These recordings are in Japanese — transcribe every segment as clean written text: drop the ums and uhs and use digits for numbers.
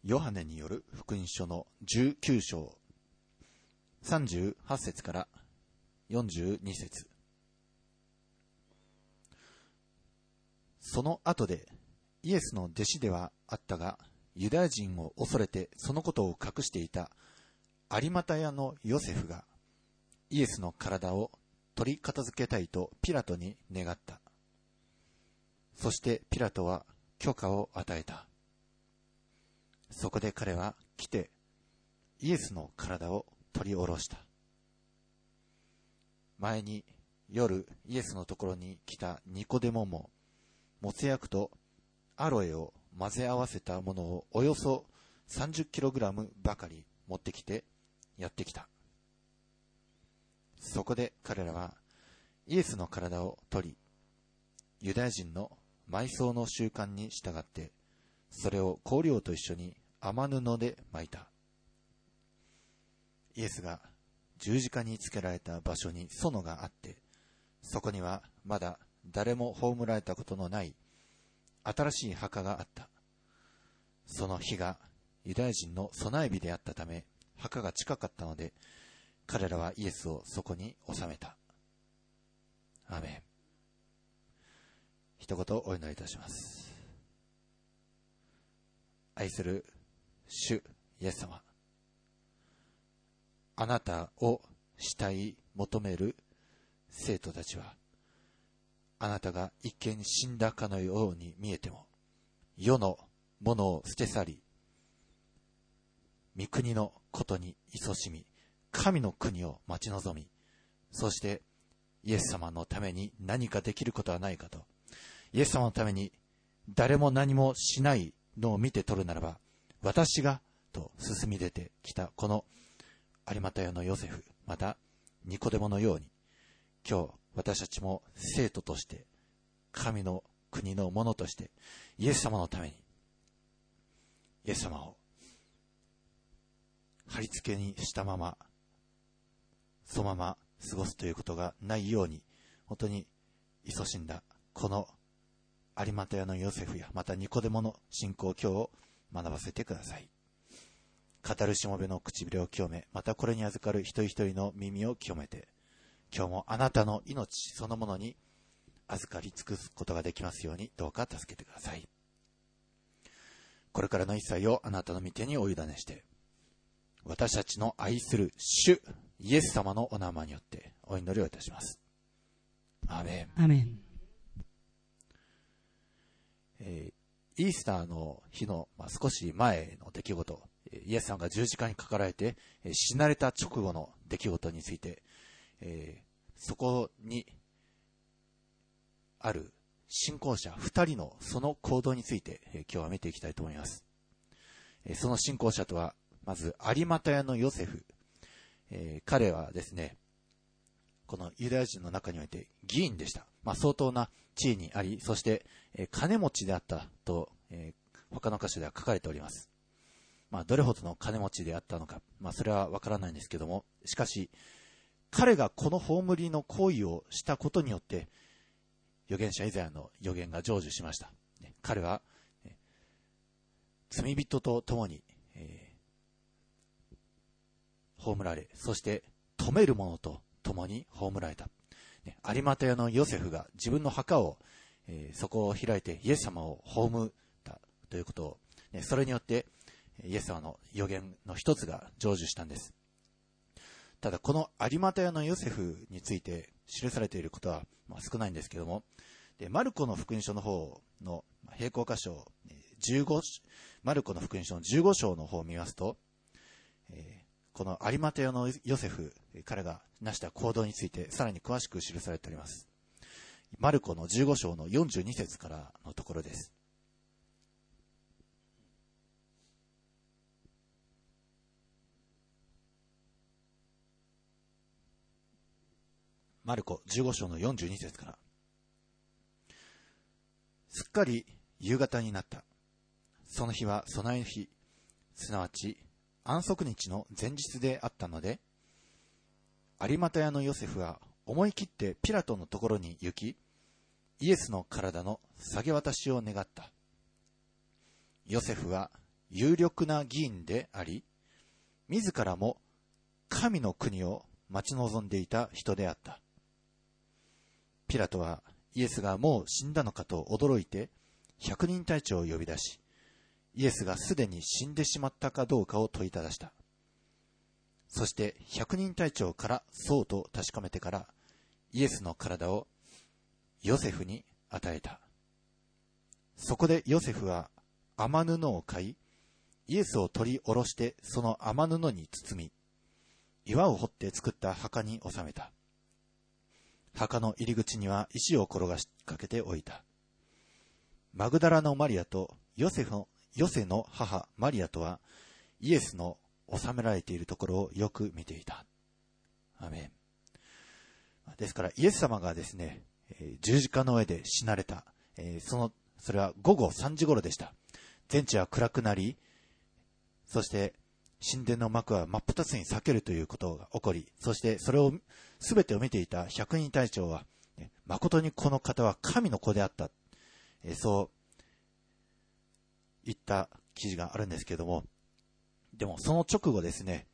ヨハネによる福音書の19章38節から42節。その後でイエスの弟子ではあったが、ユダヤ人を恐れてそのことを隠していた有股屋のヨセフがイエスの体を取り片付けたいとピラトに願った。そしてピラトは許可を与えた。そこで彼は来てイエスの体を取り下ろした。前に夜イエスのところに来たニコデモももつ薬とアロエを混ぜ合わせたものをおよそ30キログラムばかり持ってきてやってきた。そこで彼らはイエスの体を取り、ユダヤ人の埋葬の習慣に従ってそれを香料と一緒に雨布で巻いた。イエスが十字架につけられた場所に園があって、そこにはまだ誰も葬られたことのない新しい墓があった。その日がユダヤ人の備え日であったため、墓が近かったので、彼らはイエスをそこに収めた。アーメン。一言お祈りいたします。愛する主イエス様、あなたを慕い求める生徒たちは、あなたが一見死んだかのように見えても、世のものを捨て去り、御国のことに勤しみ、神の国を待ち望み、そしてイエス様のために何かできることはないかと、イエス様のために誰も何もしないのを見て取るならば、私がと進み出てきたこの有股屋のヨセフ、またニコデモのように、今日私たちも生徒として神の国のものとしてイエス様のためにイエス様を貼り付けにしたままそのまま過ごすということがないように、本当に勤しんだこの有股屋のヨセフやまたニコデモの信仰を今日学ばせてください。語るしもべの唇を清め、またこれに預かる一人一人の耳を清めて、今日もあなたの命そのものに預かり尽くすことができますように、どうか助けてください。これからの一切をあなたの御手にお委ねして、私たちの愛する主イエス様のお名前によってお祈りをいたします。アーメン。 アーメン。 イースターの日の、少し前の出来事、イエス様が十字架にかかられて死なれた直後の出来事について、そこにある信仰者2人のその行動について、今日は見ていきたいと思います。その信仰者とはまず有股屋のヨセフ、彼はですね、このユダヤ人の中において議員でした。相当な地位にあり、そして、金持ちであったと、他の箇所では書かれております。どれほどの金持ちであったのか、それはわからないんですけども、しかし彼がこの葬りの行為をしたことによって預言者イザヤの預言が成就しました。彼は罪人と共に葬られ、そして止める者と共に葬られた。有股屋のヨセフが自分の墓を、そこを開いてイエス様を葬ったということを、それによってイエス様の預言の一つが成就したんです。ただこの有股屋のヨセフについて記されていることは少ないんですけども、マルコの福音書の方の並行箇所マルコの福音書の15章の方を見ますと、この有股屋のヨセフ、彼が成した行動についてさらに詳しく記されております。マルコの15章の42節からのところです。マルコ15章の42節から。すっかり夕方になった。その日は備えの日、すなわち安息日の前日であったので、有股屋のヨセフは思い切ってピラトのところに行き、イエスの体の下げ渡しを願った。ヨセフは有力な議員であり、自らも神の国を待ち望んでいた人であった。ピラトはイエスがもう死んだのかと驚いて百人隊長を呼び出し、イエスがすでに死んでしまったかどうかを問いただした。そして百人隊長からそうと確かめてから、イエスの体をヨセフに与えた。そこでヨセフは雨布を買い、イエスを取り下ろしてその雨布に包み、岩を掘って作った墓に収めた。墓の入り口には石を転がしかけておいた。マグダラのマリアとヨセの母マリアとはイエスの収められているところをよく見ていた。アメン。ですからイエス様がですね、十字架の上で死なれた。それは午後3時頃でした。全地は暗くなり、そして神殿の幕は真っ二つに裂けるということが起こり、そしてそれを全てを見ていた百人隊長は、誠にこの方は神の子であった、そう言った記事があるんですけれども、でもその直後ですね、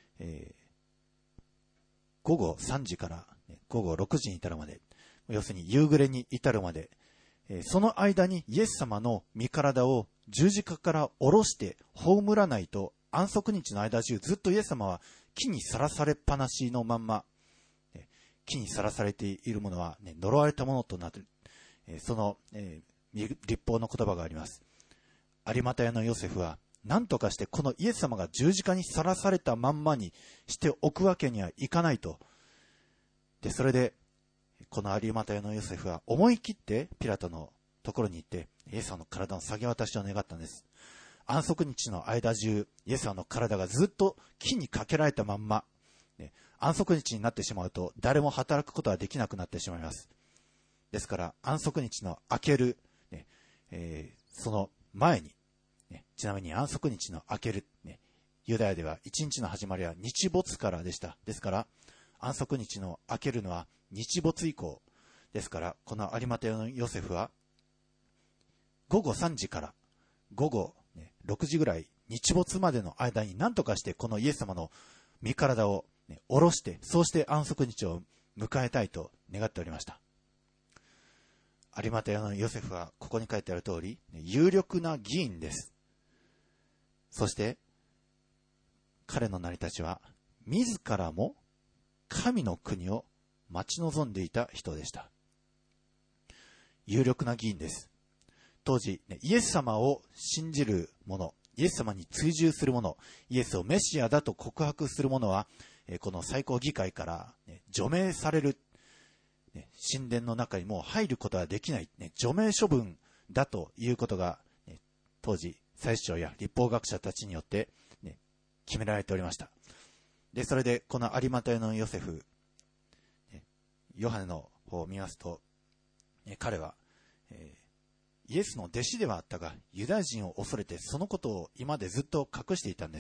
午後3時から午後6時に至るまで、要するに夕暮れに至るまで、その間にイエス様の身体を十字架から下ろして葬らないと、安息日の間中ずっとイエス様は木にさらされっぱなしのまんま、木にさらされているものは、呪われたものとなっている、その、律法の言葉があります。有馬太屋のヨセフは何とかしてこのイエス様が十字架にさらされたまんまにしておくわけにはいかないと。で、それでこの有馬太屋のヨセフは思い切ってピラトのところに行ってイエス様の体の下げ渡しを願ったんです。安息日の間中、イエス様の体がずっと木にかけられたまんま、安息日になってしまうと誰も働くことはできなくなってしまいます。ですから安息日の明ける、その前に、ちなみに安息日の明ける、ユダヤでは一日の始まりは日没からでした。ですから安息日の明けるのは日没以降ですから、この有馬太屋のヨセフは午後3時から午後6時ぐらい、日没までの間に何とかしてこのイエス様の身体を下ろして、そうして安息日を迎えたいと願っておりました。有馬太屋のヨセフはここに書いてある通り有力な議員です。そして彼の成り立ちは自らも神の国を待ち望んでいた人でした。有力な議員です。当時イエス様を信じる者、イエス様に追従する者、イエスをメシアだと告白する者はこの最高議会から除名される、神殿の中にもう入ることはできない、除名処分だということが当時祭司長や律法学者たちによって決められておりました。で、それでこの有馬太屋のヨセフ、ヨハネの方を見ますと、彼はイエスの弟子ではあったが、ユダヤ人を恐れてそのことを今までずっと隠していたんです。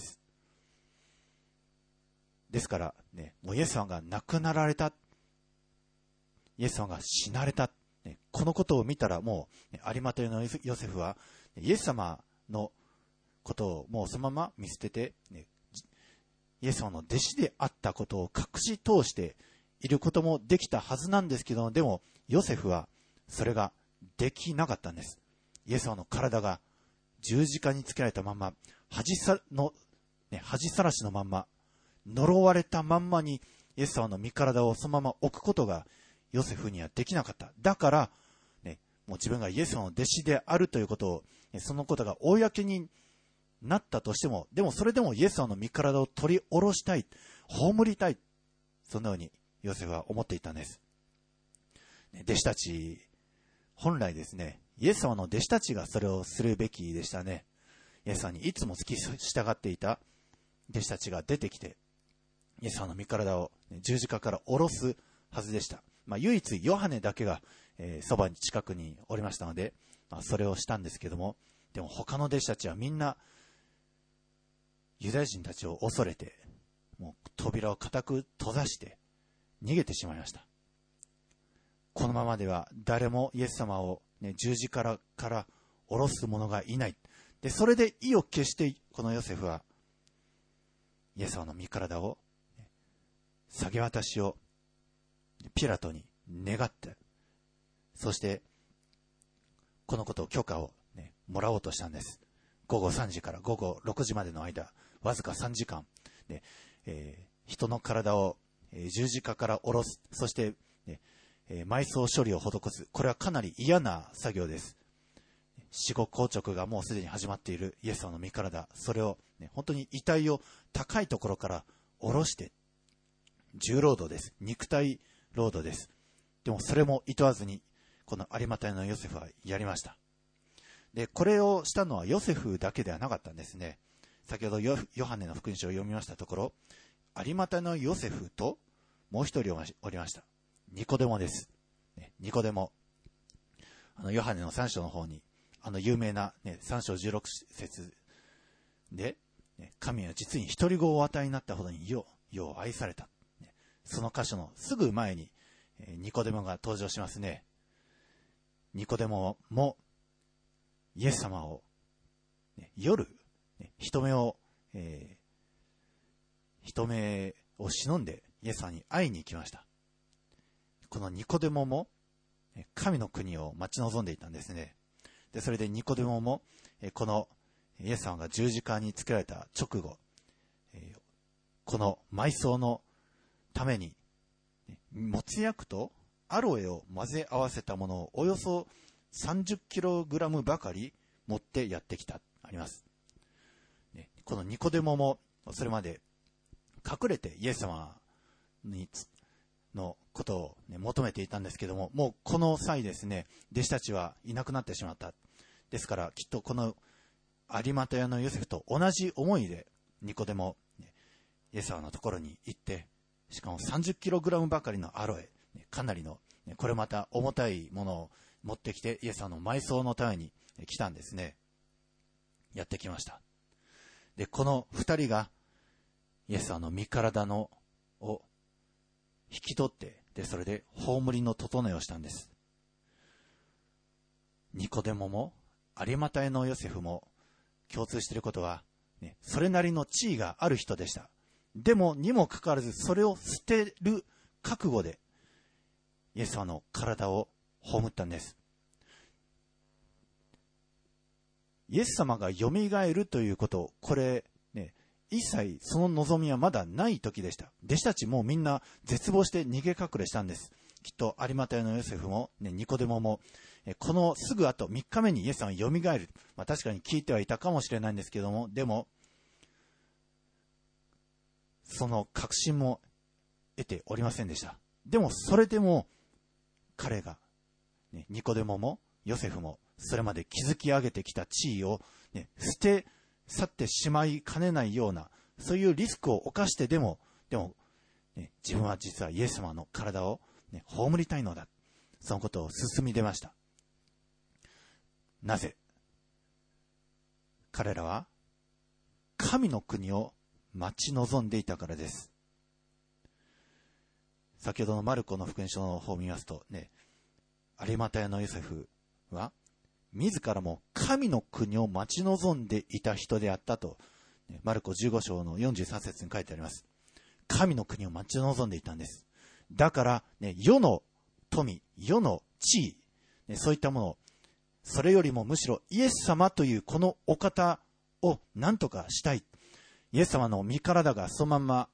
ですからもうイエス様が亡くなられた、イエス様が死なれた、このことを見たらもう有馬太屋のヨセフはイエス様のことをもうそのまま見捨てて、イエス様の弟子であったことを隠し通していることもできたはずなんですけど、でもヨセフはそれができなかったんです。イエス様の体が十字架につけられたまんま、恥さらしのまんま、呪われたまんまにイエス様の身体をそのまま置くことがヨセフにはできなかった。だから、もう自分がイエス様の弟子であるということを、そのことが公になったとしても、でもそれでもイエス様の身体を取り下ろしたい、葬りたい、そのようにヨセフは思っていたんです。弟子たち、本来ですね、イエス様の弟子たちがそれをするべきでしたね。イエス様にいつも付き従っていた弟子たちが出てきて、イエス様の身体を十字架から下ろすはずでした。唯一ヨハネだけが、そばに近くにおりましたので、それをしたんですけども、でも他の弟子たちはみんなユダヤ人たちを恐れて、もう扉を固く閉ざして逃げてしまいました。このままでは誰もイエス様を、十字架から下ろす者がいない。 で、それで意を決して、このヨセフは、イエス様の身体を、下げ渡しを、ピラトに願って、そして、このことを許可を、もらおうとしたんです。午後3時から午後6時までの間、わずか3時間、人の体を、十字架から下ろす、そして、埋葬処理を施す。これはかなり嫌な作業です。死後硬直がもうすでに始まっているイエス様の身体、それを、本当に遺体を高いところから下ろして、重労働です。肉体労働です。でもそれも厭わずに、この有馬隊のヨセフはやりました。で、これをしたのはヨセフだけではなかったんですね。先ほどヨハネの福音書を読みましたところ、有馬隊のヨセフともう一人おりました。ニコデモです。ニコデモ。ヨハネの3章の方に、有名な、3章16節で、神は実に独り子をお与えになったほどによう愛された。その箇所のすぐ前に、ニコデモが登場しますね。ニコデモも、イエス様を、夜、人目を忍んでイエス様に会いに行きました。このニコデモも、神の国を待ち望んでいたんですね。で、それでニコデモも、このイエス様が十字架につけられた直後、この埋葬のために、もつ薬とアロエを混ぜ合わせたものをおよそ30キログラムばかり持ってやってきた、あります。このニコデモもそれまで隠れてイエス様のことを、求めていたんですけども、もうこの際ですね、弟子たちはいなくなってしまった。ですからきっとこの有馬隊のヨセフと同じ思いでニコデモ、イエス様のところに行って、しかも30キログラムばかりのアロエ、かなりの、これまた重たいものを持ってきてイエス様の埋葬のために来たんですね。やってきました。で、この二人がイエス様の身体を引き取って、で、それで葬りの整えをしたんです。ニコデモも有馬隊のヨセフも共通していることは、それなりの地位がある人でした。でもにもかかわらず、それを捨てる覚悟でイエス様の体を葬ったんです。イエス様がよみがえるということ、これ一切その望みはまだない時でした。弟子たちもみんな絶望して逃げ隠れしたんです。きっと有馬隊のヨセフも、ニコデモも、このすぐ後3日目にイエス様がよみがえる。確かに聞いてはいたかもしれないんですけども、でもその確信も得ておりませんでした。でもそれでも彼が、ニコデモもヨセフもそれまで築き上げてきた地位を、捨て去ってしまいかねないような、そういうリスクを冒してでも、自分は実はイエス様の体を、葬りたいのだ。そのことを進み出ました。なぜ？彼らは神の国を待ち望んでいたからです。先ほどのマルコの福音書の方を見ますと有馬隊のヨセフは自らも神の国を待ち望んでいた人であったと、マルコ15章の43節に書いてあります。神の国を待ち望んでいたんです。だから、世の富、世の地位、そういったもの、それよりもむしろイエス様というこのお方を何とかしたい。イエス様の身体がそのまま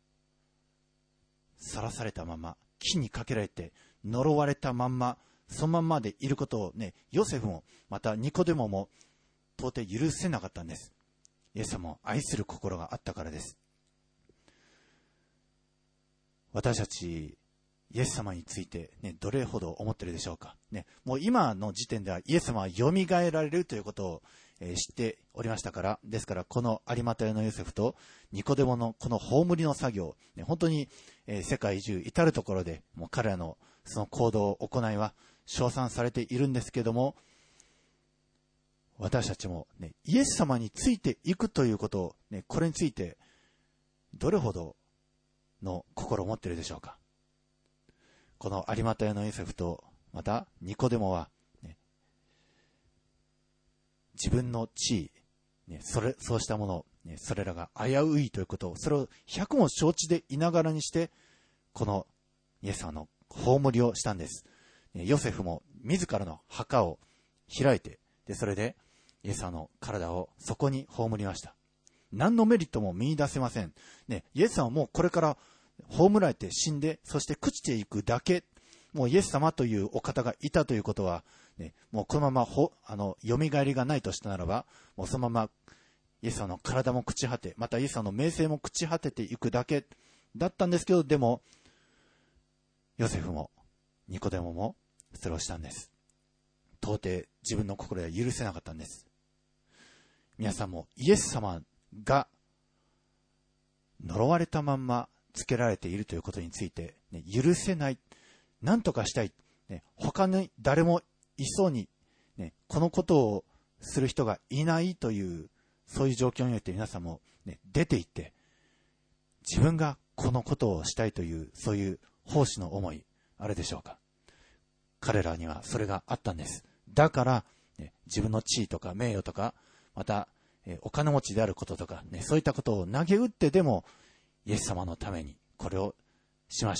晒されたまま、木にかけられて呪われたまんま、そのまんまでいることをヨセフもまたニコデモも到底許せなかったんです。イエス様を愛する心があったからです。私たちイエス様について、どれほど思っているでしょうか、もう今の時点ではイエス様はよみがえられるということを、知っておりましたから、ですからこの有馬隊のヨセフとニコデモのこの葬りの作業、本当に、世界中至るところでもう彼らのその行動行いは称賛されているんですけども、私たちも、イエス様についていくということを、これについてどれほどの心を持っているでしょうか。この有馬隊のヨセフとまたニコデモは、自分の地位、 そうしたもの、それらが危ういということを、それを100も承知でいながらにして、このイエス様の葬りをしたんです。ヨセフも自らの墓を開いて、それでイエス様の体をそこに葬りました。何のメリットも見出せません。イエス様はもうこれから葬られて死んで、そして朽ちていくだけ。もうイエス様というお方がいたということは、もうこのまま蘇りがないとしたならば、もうそのままイエス様の体も朽ち果て、またイエス様の名声も朽ち果てていくだけだったんですけど、でもヨセフもニコデモもそれをしたんです。到底自分の心では許せなかったんです。皆さんもイエス様が呪われたまんまつけられているということについて、許せない、何とかしたい、他に誰もいそうに、このことをする人がいないという、そういう状況において皆さんも、出て行って、自分がこのことをしたいという、そういう奉仕の思い、あるでしょうか。彼らにはそれがあったんです。だから、自分の地位とか名誉とか、また、お金持ちであることとか、そういったことを投げ打ってでも、イエス様のためにこれをしました。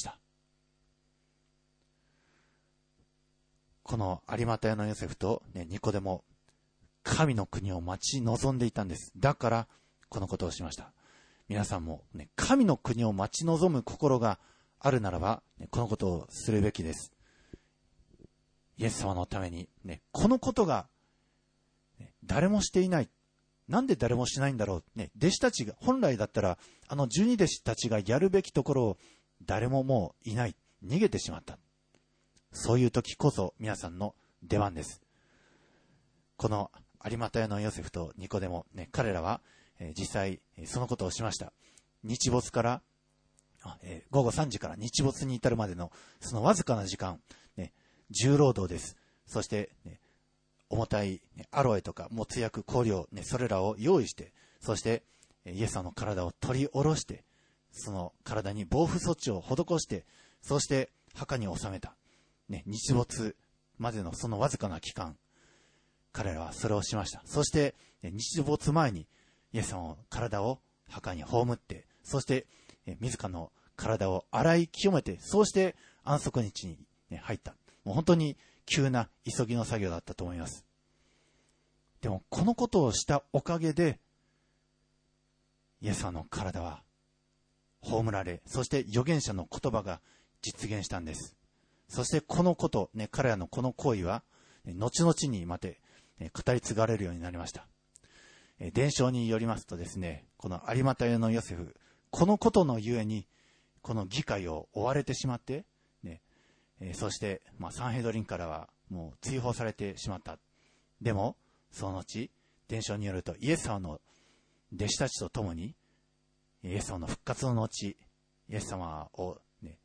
この有馬太のヨセフと、ニコデモ、神の国を待ち望んでいたんです。だからこのことをしました。皆さんも、神の国を待ち望む心があるならば、このことをするべきです。イエス様のために、このことが、誰もしていない。なんで誰もしないんだろう。弟子たちが、本来だったら、12弟子たちがやるべきところを誰ももういない。逃げてしまった。そういう時こそ皆さんの出番です。この有馬太のヨセフとニコデモ、彼らは、実際そのことをしました。日没から午後3時から日没に至るまでのそのわずかな時間、重労働です。そして、重たいアロエとかもつ薬、香料、それらを用意して、そしてイエス様の体を取り下ろして、その体に防腐措置を施して、そして墓に納めた。日没までのそのわずかな期間、彼らはそれをしました。そして日没前にイエス様の体を墓に葬って、そして自らの体を洗い清めて、そうして安息日に入った。もう本当に急な急ぎの作業だったと思います。でもこのことをしたおかげで、イエス様の体は葬られ、そして預言者の言葉が実現したんです。そしてこのこと、彼らのこの行為は、後々にまで語り継がれるようになりました。伝承によりますとですね、この有馬太のヨセフ、このことのゆえに、この議会を追われてしまって、そして、サンヘドリンからはもう追放されてしまった。でも、その後、伝承によると、イエス様の弟子たちと共に、イエス様の復活の後、イエス様を、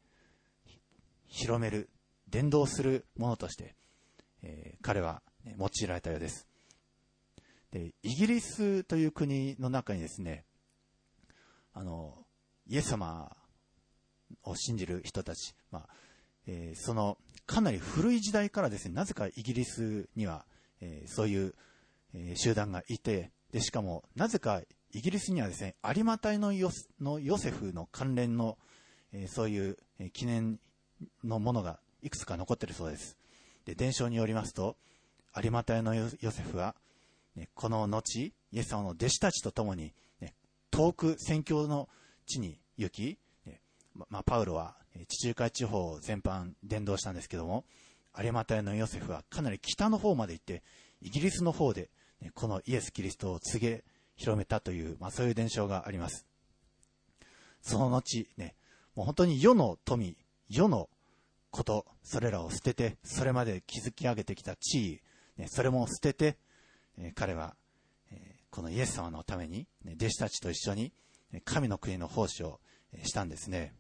広める、伝道するものとして、彼は、用いられたようです。で、イギリスという国の中にですね、イエス様を信じる人たち、そのかなり古い時代からですね、なぜかイギリスには、そういう、集団がいて、でしかもなぜかイギリスにはですね、有馬太のヨセフの関連の、そういう、記念のものがいくつか残っているそうです。で、伝承によりますと、有馬太のヨセフは、この後、イエス様の弟子たちと共に、遠く宣教の地に行き、パウロは地中海地方全般伝道したんですけども、有馬太のヨセフはかなり北の方まで行って、イギリスの方で、このイエス・キリストを告げ広めたという、そういう伝承があります。その後、もう本当に世の富、世のこと、それらを捨てて、それまで築き上げてきた地位、それも捨てて、彼は、このイエス様のために、弟子たちと一緒に神の国の奉仕をしたんですね。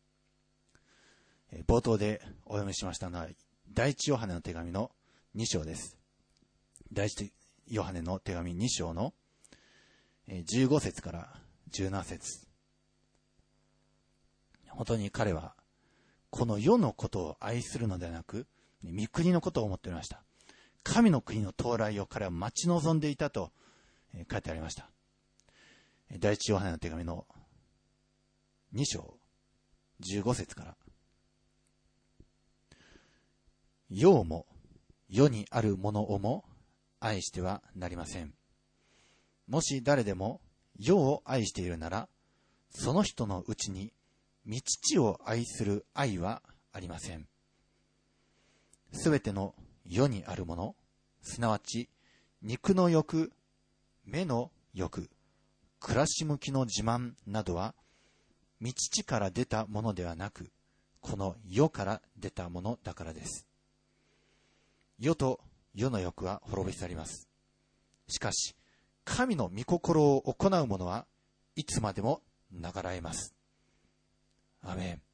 冒頭でお読みしましたのは、第一ヨハネの手紙の2章です。第一ヨハネの手紙2章の15節から17節。本当に彼は、この世のことを愛するのではなく、御国のことを思っておりました。神の国の到来を彼は待ち望んでいたと書いてありました。第一ヨハネの手紙の2章15節から、世をも世にあるものをも愛してはなりません。もし誰でも世を愛しているなら、その人のうちに御父を愛する愛はありません。すべての世にあるもの、すなわち肉の欲、目の欲、暮らし向きの自慢などは、御父から出たものではなく、この世から出たものだからです。世と世の欲は滅び去ります。しかし、神の御心を行う者はいつまでも永らえます。アメン。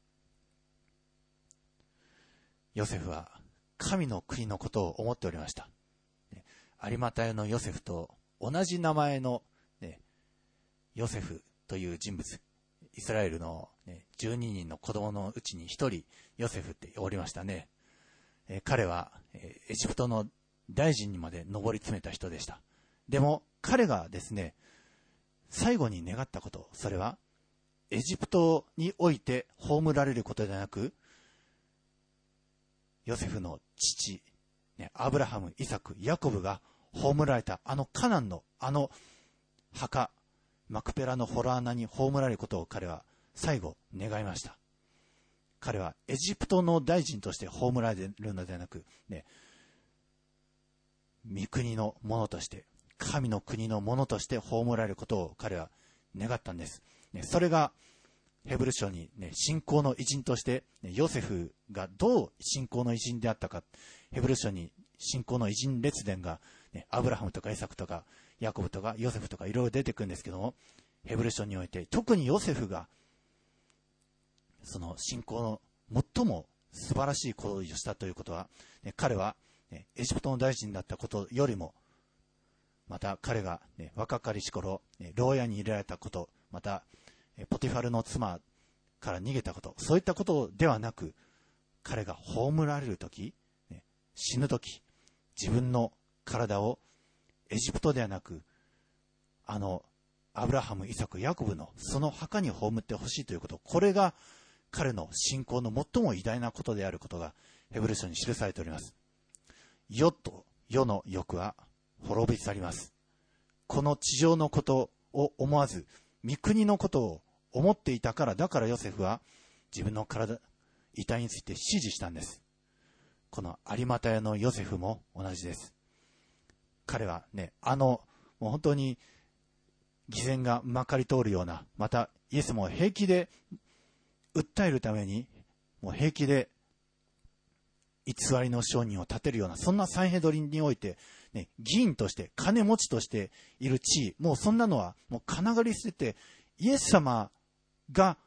ヨセフは神の国のことを思っておりました。有馬太のヨセフと同じ名前の、ヨセフという人物、イスラエルの、12人の子供のうちに一人ヨセフっておりましたね。彼はエジプトの大臣にまで上り詰めた人でした。でも彼がですね、最後に願ったこと、それはエジプトにおいて葬られることではなく、ヨセフの父、アブラハム、イサク、ヤコブが葬られたあのカナンのあの墓、マクペラの洞穴に葬られることを彼は最後願いました。彼はエジプトの大臣として葬られるのではなく、御国のものとして、神の国のものとして葬られることを彼は願ったんです。それがヘブル書に、信仰の偉人として、ヨセフがどう信仰の偉人であったか、ヘブル書に信仰の偉人列伝が、アブラハムとかイサクとかヤコブとかヨセフとかいろいろ出てくるんですけども、ヘブル書において特にヨセフがその信仰の最も素晴らしい行為をしたということは、彼はエジプトの大臣だったことよりも、また彼が若かりし頃牢屋に入れられたこと、またポティファルの妻から逃げたこと、そういったことではなく、彼が葬られるとき、死ぬとき、自分の体をエジプトではなく、アブラハム、イサク、ヤコブのその墓に葬ってほしいということ、これが彼の信仰の最も偉大なことであることがヘブル書に記されております。世と世の欲は滅び去ります。この地上のことを思わず、御国のことを思っていたから、だからヨセフは自分の体、遺体について指示したんです。この有馬太のヨセフも同じです。彼はね、もう本当に偽善がまかり通るような、またイエスも平気で訴えるために、もう平気で偽りの証人を立てるような、そんなサンヘドリンにおいて、議員として金持ちとしている地位、もうそんなのはもう金がり捨てて、イエス様が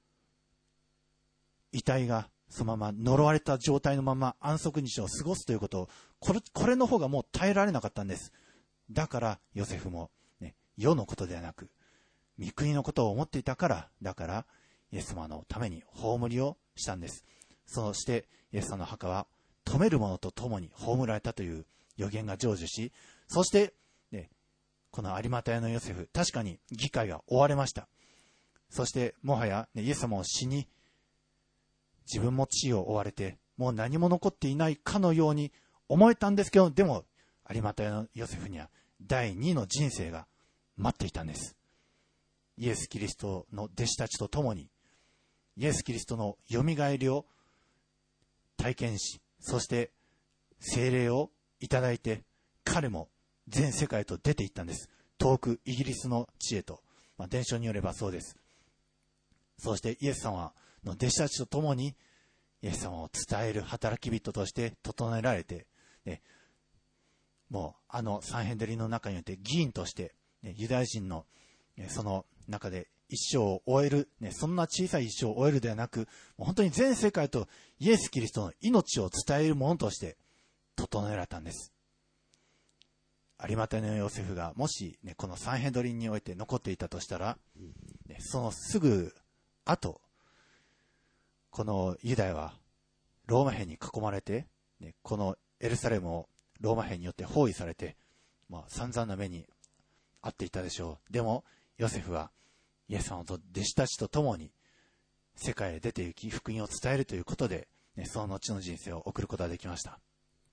遺体がそのまま呪われた状態のまま安息日を過ごすということを、これの方がもう耐えられなかったんです。だからヨセフも、世のことではなく御国のことを思っていたから、だからイエス様のために葬りをしたんです。そしてイエス様の墓は止める者と共に葬られたという予言が成就し、そして、この有馬太のヨセフ、確かに議会が終われました。そしてもはや、イエス様を死に、自分も地位を追われて、もう何も残っていないかのように思えたんですけど、でも有馬太のヨセフには第2の人生が待っていたんです。イエス・キリストの弟子たちと共に、イエス・キリストのよみがえりを体験し、そして聖霊をいただいて、彼も全世界と出て行ったんです。遠くイギリスの地へと、伝承によればそうです。そしてイエス様の弟子たちと共にイエス様を伝える働き人として整えられて、もうサンヘドリンの中において議員として、ユダヤ人のその中で一生を終える、そんな小さい一生を終えるではなく、もう本当に全世界とイエス・キリストの命を伝えるものとして整えられたんです。有馬太のヨセフがもし、このサンヘドリンにおいて残っていたとしたら、そのすぐ後、このユダヤはローマ兵に囲まれて、このエルサレムをローマ兵によって包囲されて、散々な目にあっていたでしょう。でもヨセフはイエス様と弟子たちと共に世界へ出て行き福音を伝えるということで、その後の人生を送ることができました。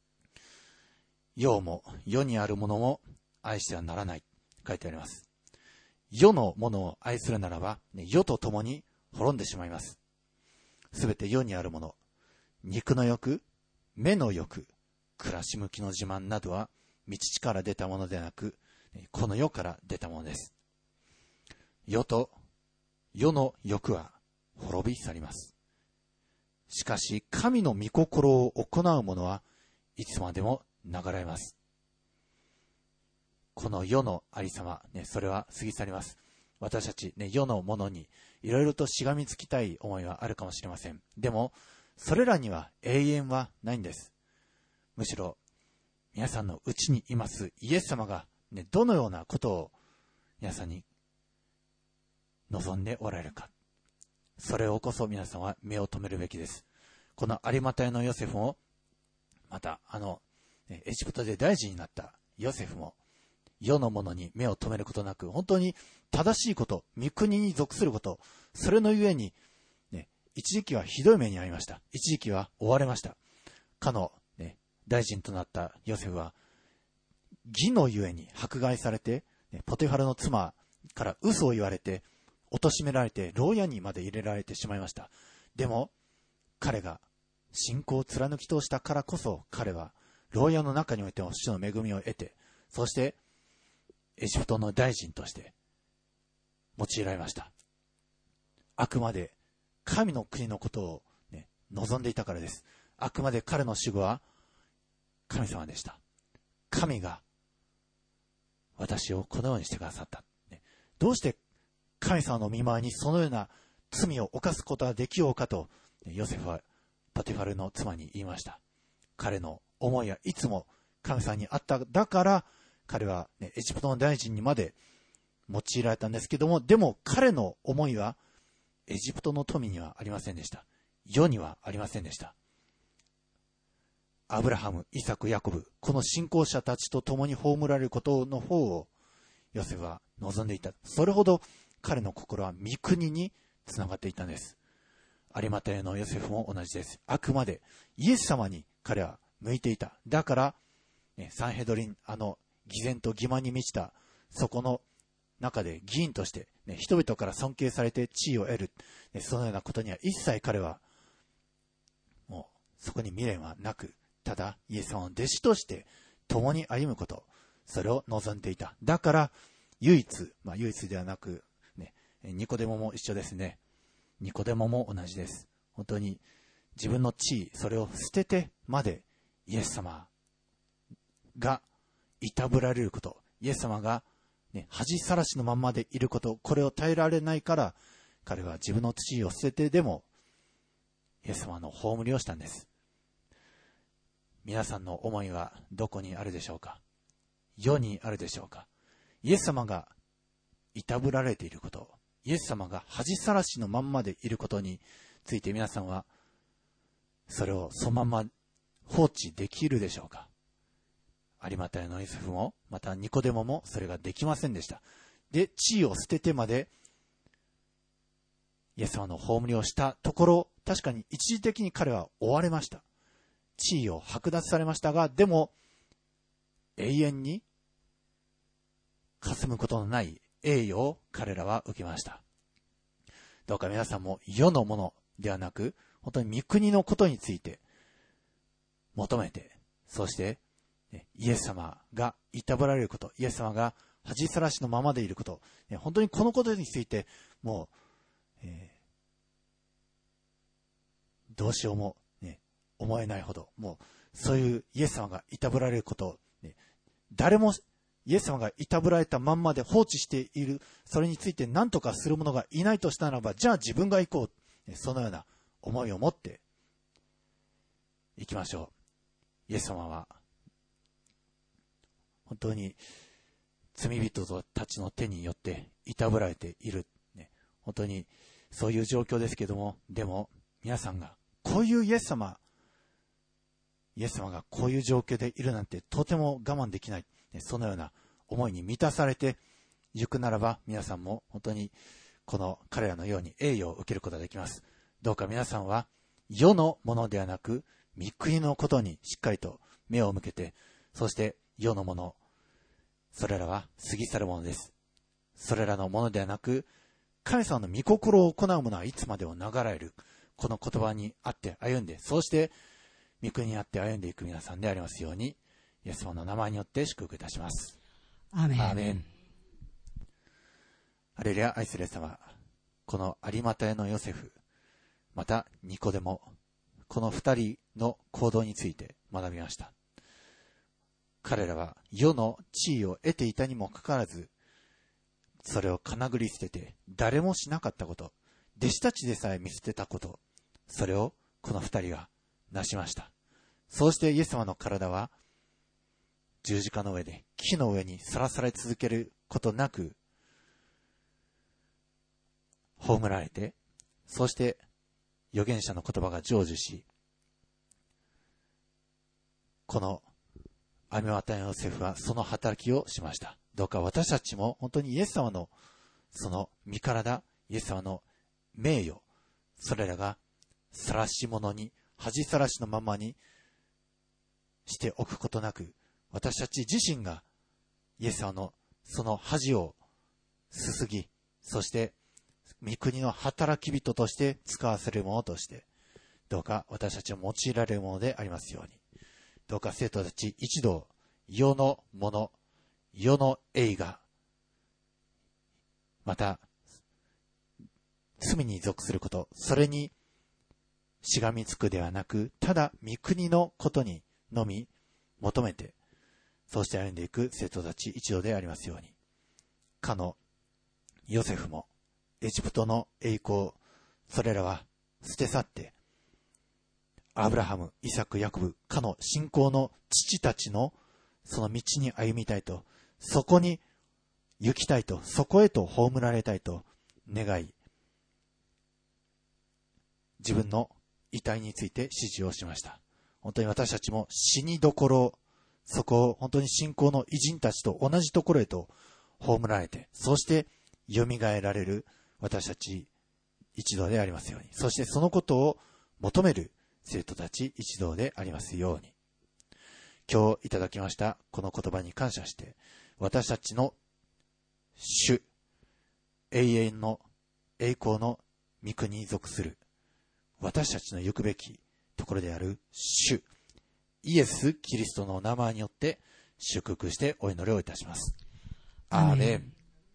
世も世にあるものも愛してはならない書いてあります。世のものを愛するならば、世と共に滅んでしまいます。すべて世にあるもの、肉の欲、目の欲、暮らし向きの自慢などは道から出たものでなく、この世から出たものです。世と世の欲は滅び去ります。しかし神の御心を行う者はいつまでも流れます。この世のありさま、それは過ぎ去ります。私たち、世のものにいろいろとしがみつきたい思いはあるかもしれません。でもそれらには永遠はないんです。むしろ皆さんのうちにいますイエス様が、どのようなことを皆さんに望んでおられるか、それをこそ皆さんは目を留めるべきです。この有馬隊のヨセフも、またエジプトで大臣になったヨセフも、世のものに目を留めることなく、本当に正しいこと、御国に属すること、それのゆえに、一時期はひどい目に遭いました。一時期は追われました。かの、大臣となったヨセフは、義のゆえに迫害されて、ポテファルの妻から嘘を言われて、貶められて、牢屋にまで入れられてしまいました。でも、彼が信仰を貫き通したからこそ、彼は牢屋の中においても主の恵みを得て、そしてエジプトの大臣として用いられました。あくまで神の国のことを、望んでいたからです。あくまで彼の主語は神様でした。神が私をこのようにしてくださった。どうして神様の御前にそのような罪を犯すことができようかと、ヨセフはポティファルの妻に言いました。彼の思いはいつも神様にあった。だから彼は、エジプトの大臣にまで用いられたんですけども、でも彼の思いはエジプトの富にはありませんでした。世にはありませんでした。アブラハム、イサク、ヤコブ、この信仰者たちと共に葬られることの方をヨセフは望んでいた。それほど彼の心は御国につながっていたんです。有馬隊のヨセフも同じです。あくまでイエス様に彼は向いていた。だから、サンヘドリン、偽善と欺瞞に満ちたそこの中で議員として、人々から尊敬されて地位を得る、そのようなことには一切彼はもうそこに未練はなく、ただイエス様の弟子として共に歩むこと、それを望んでいた。だから唯一ではなく、ニコデモも一緒ですね。ニコデモも同じです。本当に自分の地位、それを捨ててまでイエス様がいたぶられること、イエス様が、恥さらしのまんまでいること、これを耐えられないから彼は自分の地位を捨ててでもイエス様の葬りをしたんです。皆さんの思いはどこにあるでしょうか。世にあるでしょうか。イエス様がいたぶられていること、イエス様が恥さらしのまんまでいることについて皆さんはそれをそのまま放置できるでしょうか。有馬隊のヨセフもまたニコデモもそれができませんでした。で、地位を捨ててまでイエス様の葬りをしたところ、確かに一時的に彼は追われました。地位を剥奪されましたが、でも永遠に霞むことのない栄誉を彼らは受けました。どうか皆さんも世のものではなく、本当に御国のことについて求めて、そしてイエス様がいたぶられること、イエス様が恥さらしのままでいること、本当にこのことについてもう、どうしようも、思えないほど、もうそういうイエス様がいたぶられることを、誰もイエス様がいたぶられたまんまで放置している、それについて何とかする者がいないとしたならば、じゃあ自分が行こう、そのような思いを持って行きましょう。イエス様は本当に罪人たちの手によっていたぶられている、本当にそういう状況ですけども、でも皆さんがこういうイエス様がこういう状況でいるなんてとても我慢できない、そのような思いに満たされて、 行くならば皆さんも本当にこの彼らのように栄誉を受けることができます。どうか皆さんは世のものではなく御国のことにしっかりと目を向けて、そして世のもの、それらは過ぎ去るものです。それらのものではなく、神様の御心を行うものはいつまでも流れる。この言葉にあって歩んで、そうして御国にあって歩んでいく皆さんでありますように、イエス様の名前によって祝福いたします。 アーメン。 アーメン。ハレルヤ。愛するイエス様、この有馬太のヨセフ、またニコデモ、この二人の行動について学びました。彼らは世の地位を得ていたにもかかわらず、それをかなぐり捨てて誰もしなかったこと、弟子たちでさえ見捨てたこと、それをこの二人がなしました。そうしてイエス様の体は十字架の上で木の上にさらされ続けることなく葬られて、そして預言者の言葉が成就し、この有馬太ヨセフはその働きをしました。どうか私たちも本当にイエス様のその身体、イエス様の名誉、それらが晒し者に、恥さらしのままにしておくことなく、私たち自身がイエス様のその恥をすすぎ、そして御国の働き人として使わせるものとして、どうか私たちを用いられるものでありますように。どうか生徒たち一同、世のもの、世の栄華、また罪に属すること、それにしがみつくではなく、ただ御国のことにのみ求めて、そうして歩んでいく生徒たち一同でありますように。かのヨセフもエジプトの栄光、それらは捨て去って、アブラハム、イサク、ヤコブ、かの信仰の父たちのその道に歩みたいと、そこに行きたいと、そこへと葬られたいと願い、自分の遺体について指示をしました。本当に私たちも死にどころ、そこを本当に信仰の偉人たちと同じところへと葬られて、そして蘇られる私たち一同でありますように。そしてそのことを求める生徒たち一同でありますように。今日いただきましたこの言葉に感謝して、私たちの主、永遠の栄光の御国に属する私たちの行くべきところである主イエス・キリストの名前によって祝福してお祈りをいたします。アーメン。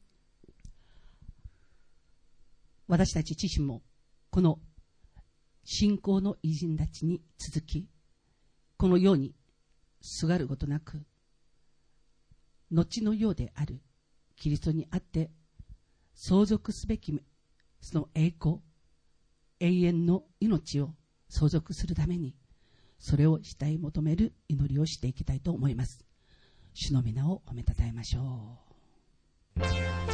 私たち自身もこの信仰の偉人たちに続き、このようにすがることなく、後のようであるキリストにあって相続すべきその栄光、永遠の命を相続するために、それをしたい求める祈りをしていきたいと思います。主の皆を褒めたたえましょう。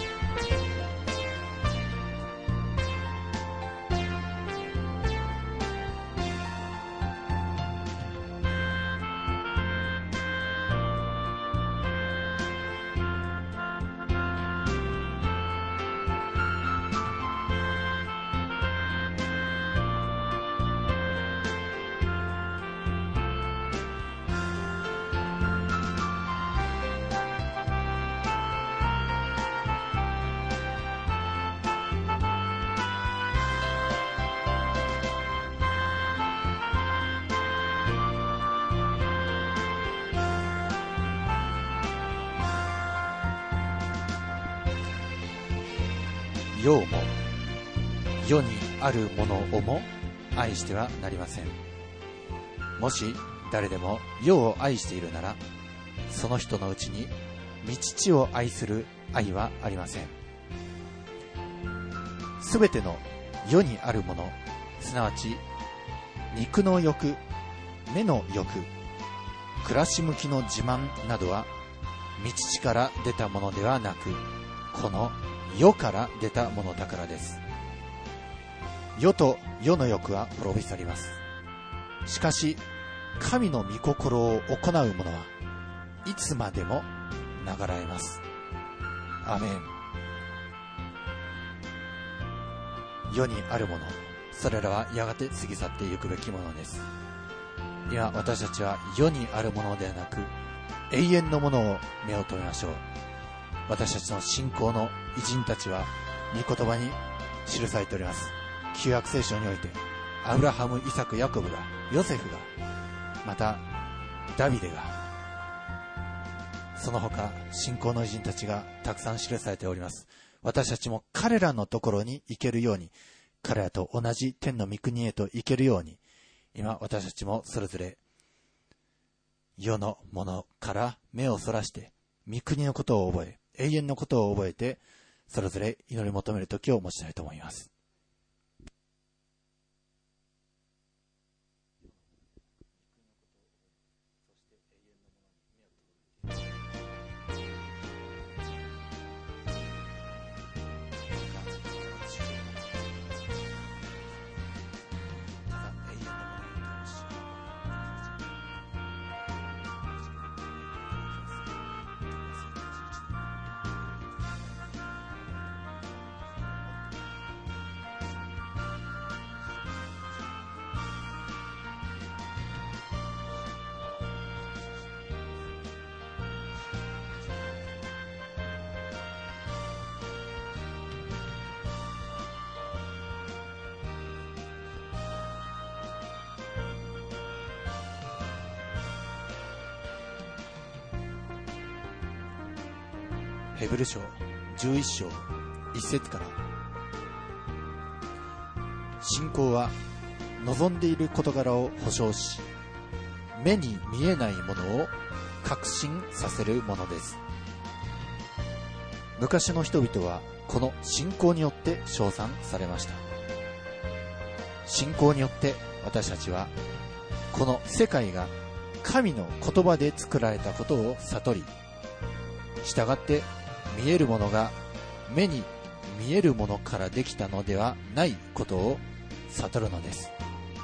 世も世にあるものをも愛してはなりません。もし誰でも世を愛しているなら、その人のうちに御父を愛する愛はありません。すべての世にあるもの、すなわち肉の欲、目の欲、暮らし向きの自慢などは御父から出たものではなく、この世から出たものだからです。世と世の欲は滅び去ります。しかし神の御心を行う者はいつまでも流らえます。 アメン。世にあるもの、それらはやがて過ぎ去ってゆくべきものです。今私たちは世にあるものではなく永遠のものを目を留めましょう。私たちの信仰の偉人たちは御言葉に記されております。旧約聖書においてアブラハム、イサク、ヤコブが、ヨセフが、またダビデが、その他信仰の偉人たちがたくさん記されております。私たちも彼らのところに行けるように、彼らと同じ天の御国へと行けるように、今私たちもそれぞれ世のものから目をそらして御国のことを覚え、永遠のことを覚えて、それぞれ祈り求める時を持ちたいと思います。ヘブル書11章1節から、信仰は望んでいる事柄を保証し、目に見えないものを確信させるものです。昔の人々はこの信仰によって称賛されました。信仰によって私たちはこの世界が神の言葉で作られたことを悟り、従って見えるものが目に見えるものからできたのではないことを悟るのです。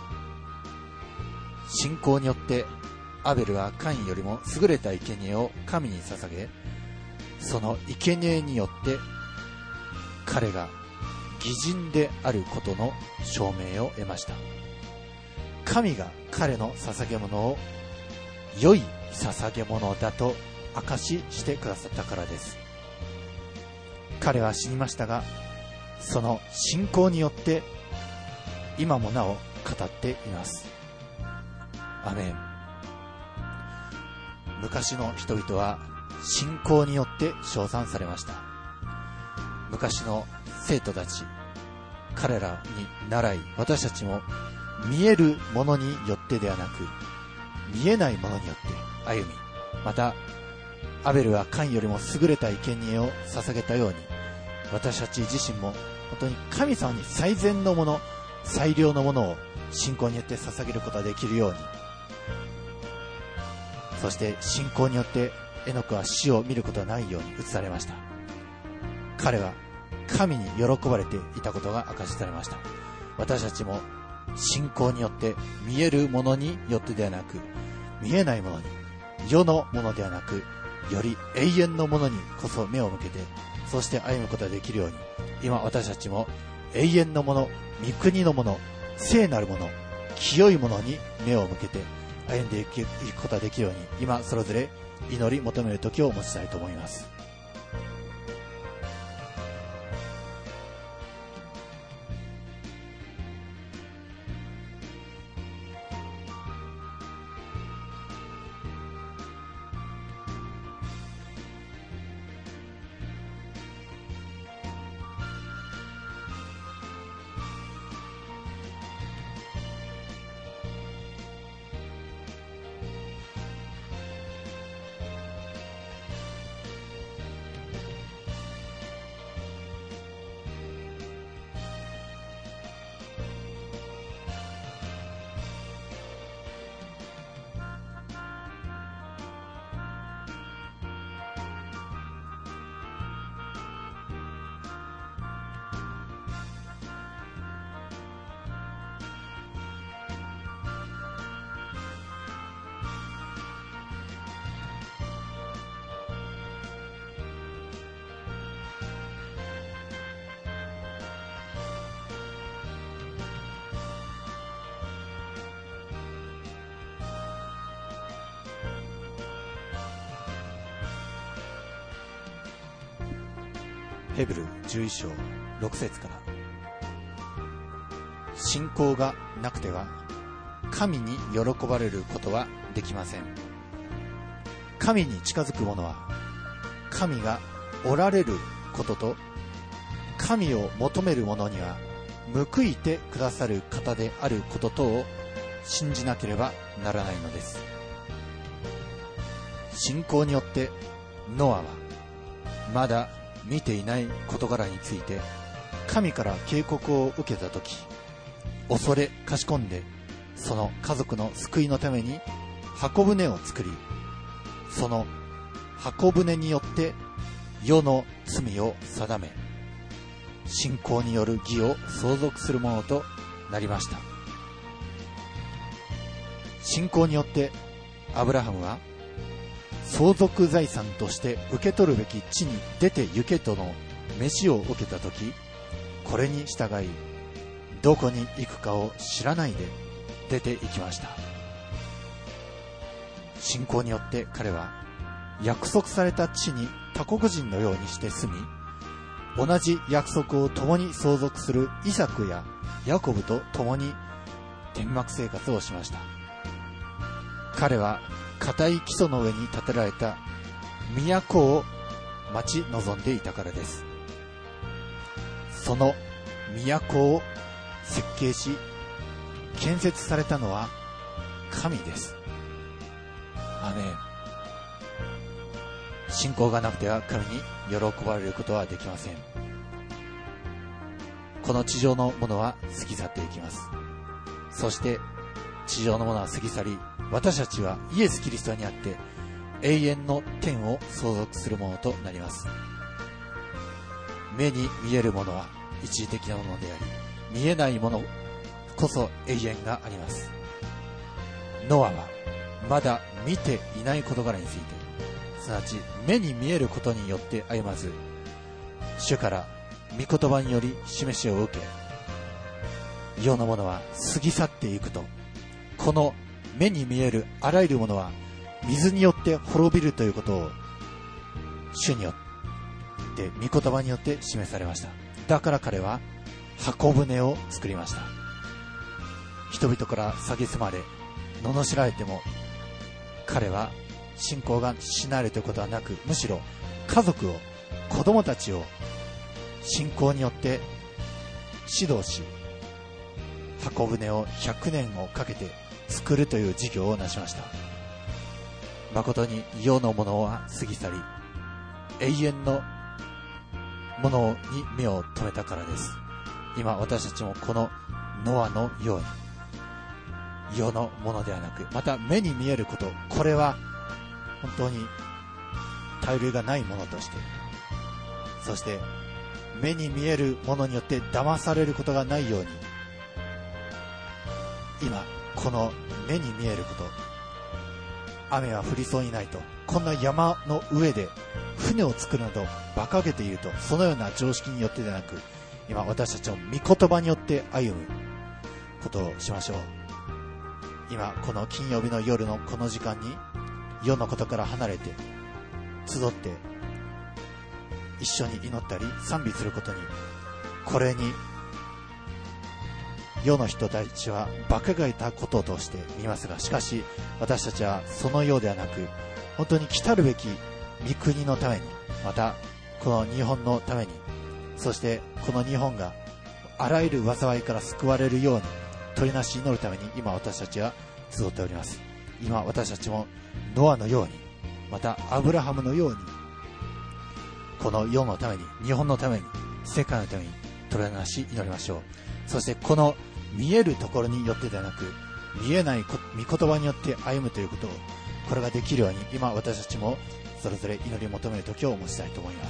信仰によってアベルはカインよりも優れた生贄を神に捧げ、その生贄によって彼が義人であることの証明を得ました。神が彼の捧げ物を良い捧げ物だと証ししてくださったからです。彼は死にましたが、その信仰によって今もなお語っています。アメン。昔の人々は信仰によって称賛されました。昔の生徒たち、彼らに習い、私たちも見えるものによってではなく見えないものによって歩み、またアベルはカインよりも優れた生贄を捧げたように、私たち自身も本当に神様に最善のもの、最良のものを信仰によって捧げることができるように、そして信仰によってエノクは死を見ることがないように移されました。彼は神に喜ばれていたことが明かしされました。私たちも信仰によって見えるものによってではなく、見えないものに、世のものではなく、より永遠のものにこそ目を向けて、そして歩むことができるように、今私たちも永遠のもの、御国のもの、聖なるもの、清いものに目を向けて歩んでいくことができるように、今それぞれ祈り求める時を持ちたいと思います。 ヘブル11章6節から、信仰がなくては神に喜ばれることはできません。神に近づく者は神がおられることと、神を求める者には報いてくださる方であることとを信じなければならないのです。信仰によってノアはまだ見ていない事柄について神から警告を受けたとき、恐れかしこんでその家族の救いのために箱舟を作り、その箱舟によって世の罪を定め、信仰による義を相続するものとなりました。信仰によってアブラハムは相続財産として受け取るべき地に出て行けとの召しを受けたとき、これに従いどこに行くかを知らないで出て行きました。信仰によって彼は約束された地に他国人のようにして住み、同じ約束を共に相続するイサクやヤコブと共に天幕生活をしました。彼は固い基礎の上に建てられた都を待ち望んでいたからです。その都を設計し建設されたのは神です。アメン。信仰がなくては神に喜ばれることはできません。この地上のものは過ぎ去っていきます。そして地上のものは過ぎ去り、私たちはイエス・キリストにあって永遠の天を相続するものとなります。目に見えるものは一時的なものであり、見えないものこそ永遠があります。ノアはまだ見ていない事柄について、すなわち目に見えることによって歩まず、主から御言葉により示しを受け、世のものは過ぎ去っていくと、この目に見えるあらゆるものは水によって滅びるということを主によって御言葉によって示されました。だから彼は箱舟を作りました。人々から蔑まれ罵られても、彼は信仰が失われるということはなく、むしろ家族を、子供たちを信仰によって指導し、箱舟を100年をかけて作るという事業を成しました。誠に世のものは過ぎ去り、永遠のものに目を留めたからです。今私たちもこのノアのように、世のものではなく、また目に見えること、これは本当に頼りがないものとして、そして目に見えるものによって騙されることがないように、今この目に見えること、雨は降りそうにないと、こんな山の上で船を作るなど馬鹿げていると、そのような常識によってではなく、今私たちの御言葉によって歩むことをしましょう。今この金曜日の夜のこの時間に、世のことから離れて集って一緒に祈ったり賛美することに、これに世の人たちは馬鹿げたこととして見ますが、しかし私たちはそのようではなく、本当に来たるべき御国のために、またこの日本のために、そしてこの日本があらゆる災いから救われるように取りなし祈るために、今私たちは集っております。今私たちもノアのように、またアブラハムのように、この世のために、日本のために、世界のために取りなし祈りましょう。そしてこの見えるところによってではなく、見えない御言葉によって歩むということを、これができるように、今私たちもそれぞれ祈り求める時を持ちたいと思います。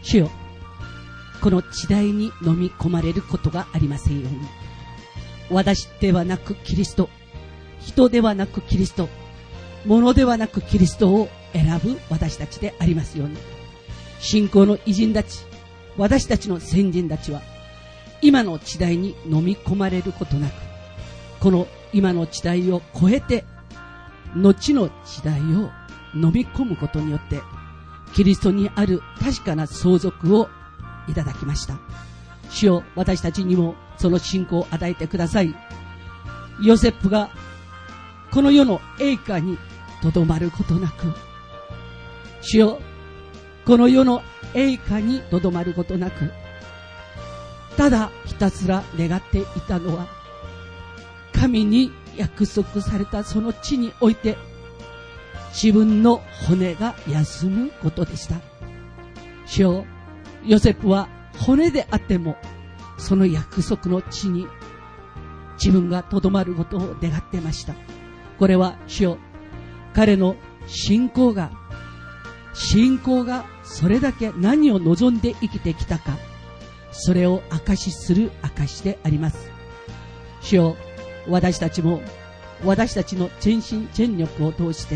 主よ、この時代に飲み込まれることがありませんように。私ではなくキリスト、人ではなくキリスト、物ではなくキリストを選ぶ私たちでありますように。信仰の偉人たち、私たちの先人たちは今の時代に飲み込まれることなく、この今の時代を超えて後の時代を飲み込むことによってキリストにある確かな相続をいただきました。主よ、私たちにもその信仰を与えてください。ヨセフがこの世の栄華にとどまることなく、主よ、この世の栄華にとどまることなく、ただひたすら願っていたのは、神に約束されたその地において自分の骨が休むことでした。主よ、ヨセフは骨であってもその約束の地に自分がとどまることを願っていました。これは主よ、彼の信仰がそれだけ何を望んで生きてきたか、それを証しする証であります。主よ、私たちも私たちの全身全力を通して、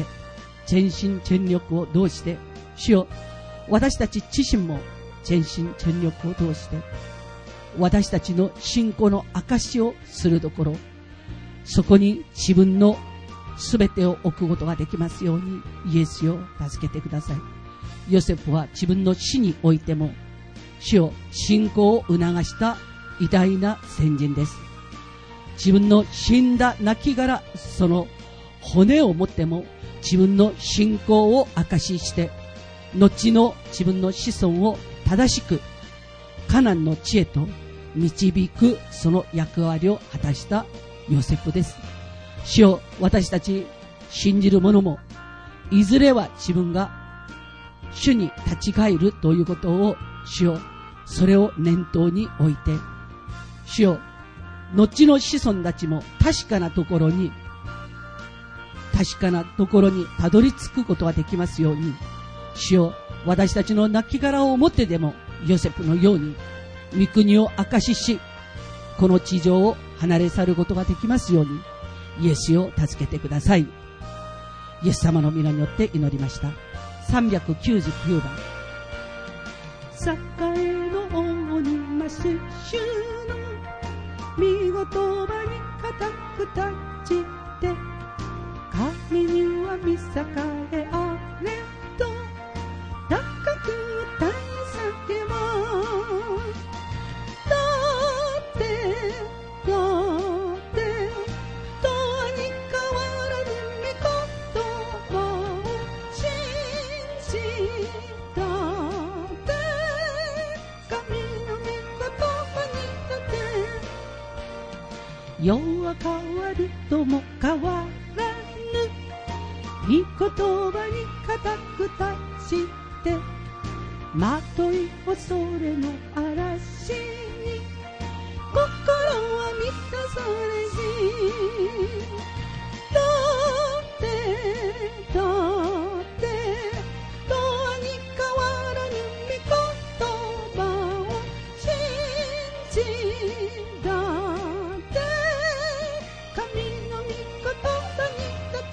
主よ、私たち自身も全身全力を通して私たちの信仰の証しをするところ、そこに自分のすべてを置くことができますように、イエスよ、助けてください。ヨセフは自分の死においても主よ、信仰を促した偉大な先人です。自分の死んだ亡骸、その骨を持っても自分の信仰を証しして、後の自分の子孫を正しくカナンの地へと導く、その役割を果たしたヨセフです。主よ、私たち信じる者もいずれは自分が主に立ち返るということを、主よ、それを念頭に置いて、主よ、後の子孫たちも確かなところにたどり着くことができますように、主よ、私たちの亡骸を持ってでもヨセフのように御国を証しし、この地上を離れ去ることができますように、イエスを助けてください。イエス様の皆によって祈りました。399番。栄の王に増す主の見事場に固く立ちて、神には見栄えあれと高く歌い叫ぼう。だってとに変わらぬ御言葉を信じたって神の御言葉に立て、世は変わるとも変わらぬ御言葉に固く立ちて、まとい恐れの嵐に心は満たされし、だってとに変わらぬ御言葉を信じたって神の御言葉に立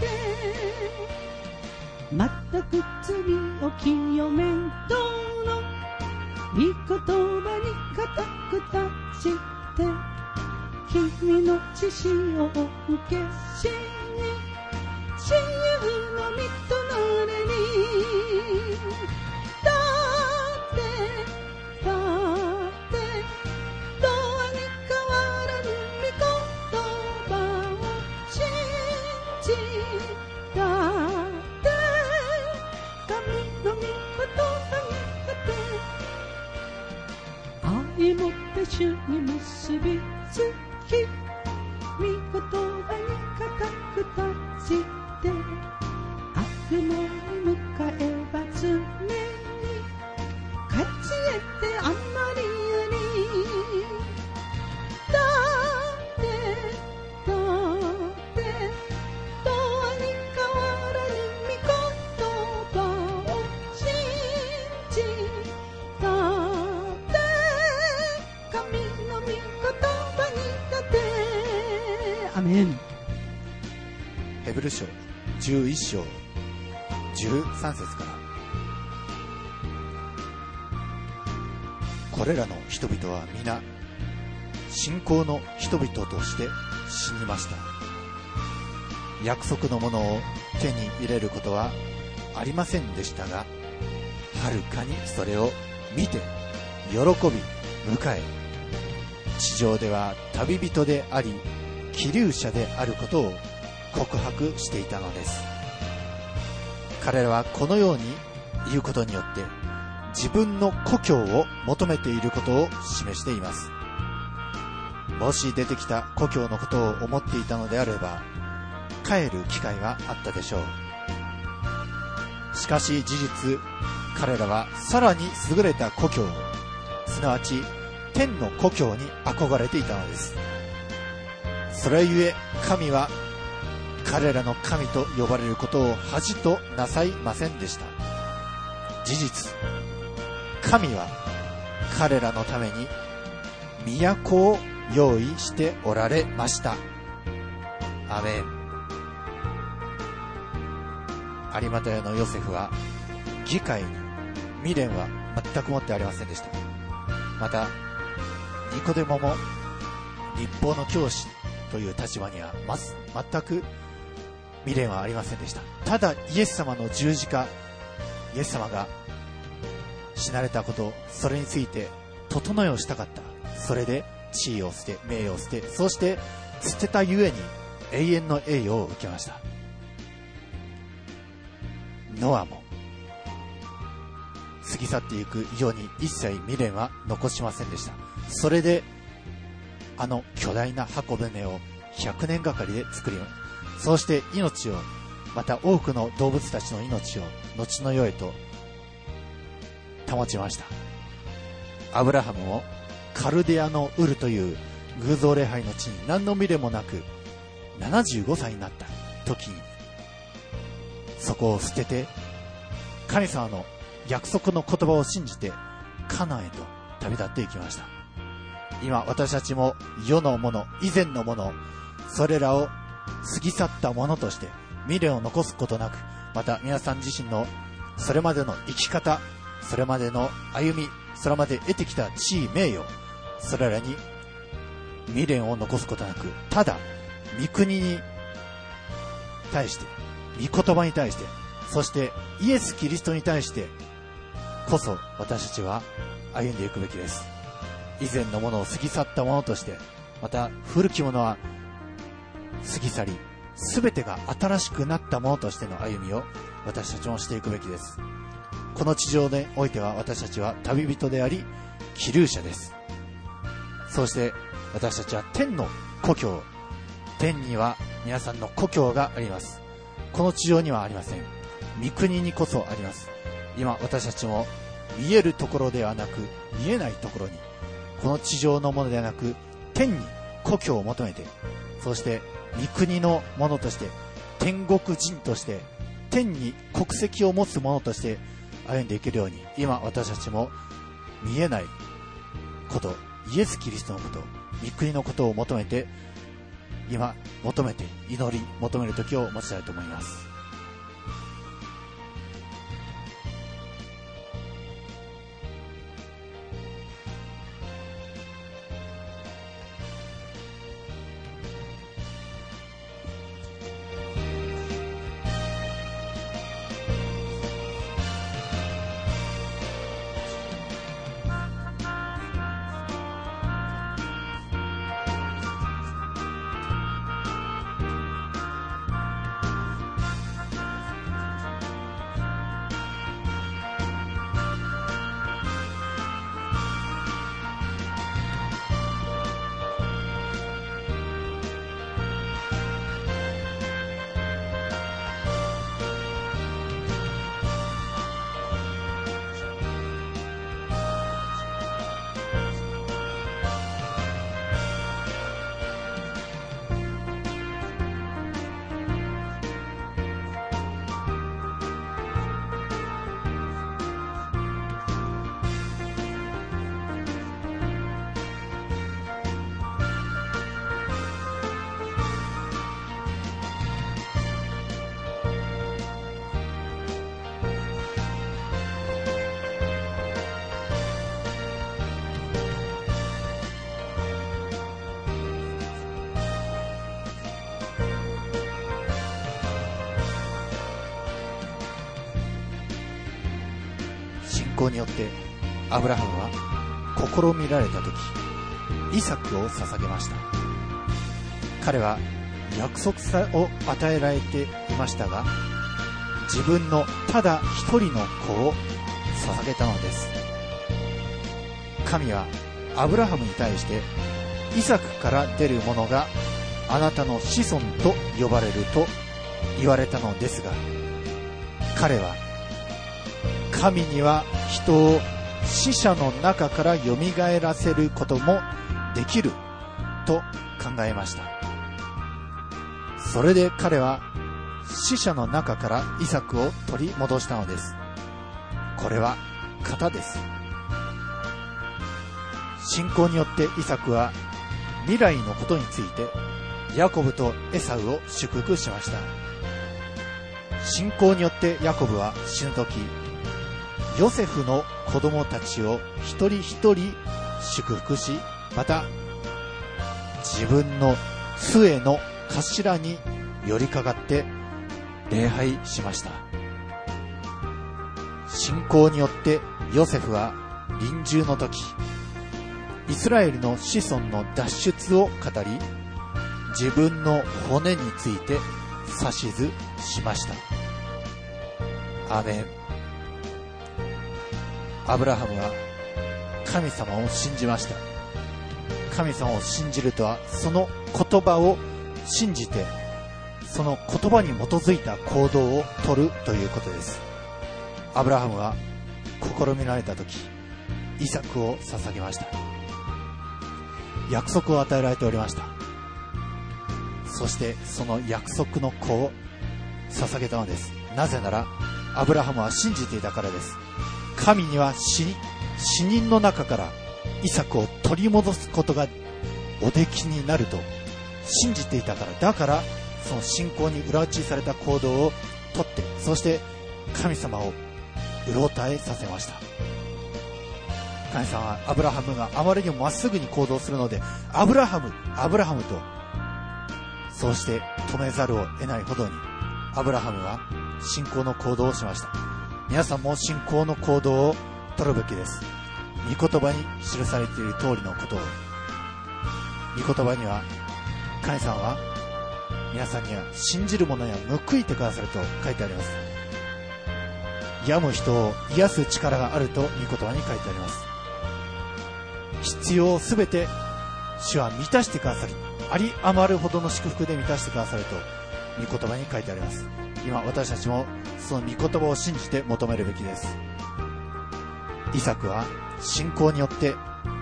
て、全く罪を清めんとの御言葉に固く立ちて、君の知識を受けしに自由の身となれに、だってどうに変わらぬ御言葉を信じたって神の御言葉に立て、愛もって主に結びつき、御言葉に固く立ちて、悪魔に向かえば常に勝ち得てあまりあり、だってどうに変わらぬ御言葉を信じた 11章13節から、これらの人々は皆信仰の人々として死にました。約束のものを手に入れることはありませんでしたが、はるかにそれを見て喜び迎え、地上では旅人であり寄留者であることを告白していたのです。彼らはこのように言うことによって自分の故郷を求めていることを示しています。もし出てきた故郷のことを思っていたのであれば、帰る機会があったでしょう。しかし事実、彼らはさらに優れた故郷を、すなわち天の故郷に憧れていたのです。それゆえ神は彼らの神と呼ばれることを恥となさいませんでした。事実、神は彼らのために都を用意しておられました。アメン。有馬屋のヨセフは議会に未練は全く持ってありませんでした。またニコデモも立法の教師という立場には全く未練はありませんでした。ただイエス様の十字架、イエス様が死なれたこと、それについて整えをしたかった。それで地位を捨て、名誉を捨て、そして捨てたゆえに永遠の栄誉を受けました。ノアも過ぎ去っていくように一切未練は残しませんでした。それであの巨大な箱舟を100年がかりで作り、そうして命を、また多くの動物たちの命を後の世へと保ちました。アブラハムもカルデアのウルという偶像礼拝の地に何の未練もなく75歳になった時に、そこを捨てて神様の約束の言葉を信じてカナンへと旅立っていきました。今私たちも世のもの、以前のもの、それらを過ぎ去ったものとして未練を残すことなく、また皆さん自身のそれまでの生き方、それまでの歩み、それまで得てきた地位名誉、それらに未練を残すことなく、ただ御国に対して、御言葉に対して、そしてイエス・キリストに対してこそ私たちは歩んでいくべきです。以前のものを過ぎ去ったものとして、また古きものは過ぎ去り、すべてが新しくなったものとしての歩みを私たちもしていくべきです。この地上においては私たちは旅人であり寄留者です。そして私たちは天の故郷、天には皆さんの故郷があります。この地上にはありません。御国にこそあります。今私たちも見えるところではなく見えないところに、この地上のものではなく天に故郷を求めて、そして御国のものとして、天国人として、天に国籍を持つものとして歩んでいけるように、今私たちも見えないこと、イエス・キリストのこと、御国のことを求めて、今求めて、祈り求める時を持ちたいと思います。 仰によってアブラハムは試みられた時、イサクを捧げました。彼は約束を与えられていましたが、自分のただ一人の子を捧げたのです。神はアブラハムに対して、イサクから出るものがあなたの子孫と呼ばれると言われたのですが、彼は神には人を死者の中からよみがえらせることもできると考えました。それで彼は死者の中からイサクを取り戻したのです。これは型です。信仰によってイサクは未来のことについてヤコブとエサウを祝福しました。信仰によってヤコブは死ぬとき、ヨセフの子供たちを一人一人祝福し、また自分の杖の頭に寄りかかって礼拝しました。信仰によってヨセフは臨終の時、イスラエルの子孫の脱出を語り、自分の骨について指図しました。アーメン。アブラハムは神様を信じました。神様を信じるとは、その言葉を信じて、その言葉に基づいた行動を取るということです。アブラハムは試みられた時、イサクを捧げました。約束を与えられておりました。そしてその約束の子を捧げたのです。なぜならアブラハムは信じていたからです。神には死人の中からイサクを取り戻すことがおできになると信じていたから。だからその信仰に裏打ちされた行動をとって、そして神様をうろたえさせました。神様はアブラハムがあまりにもまっすぐに行動するので、アブラハムとそうして止めざるを得ないほどにアブラハムは信仰の行動をしました。皆さんも信仰の行動を取るべきです。御言葉に記されている通りのことを。御言葉には神様は皆さんには信じる者には報いてくださると書いてあります。病む人を癒す力があると御言葉に書いてあります。必要をすべて主は満たしてくださる、あり余るほどの祝福で満たしてくださると御言葉に書いてあります。今私たちもその御言葉を信じて求めるべきです。イサクは信仰によって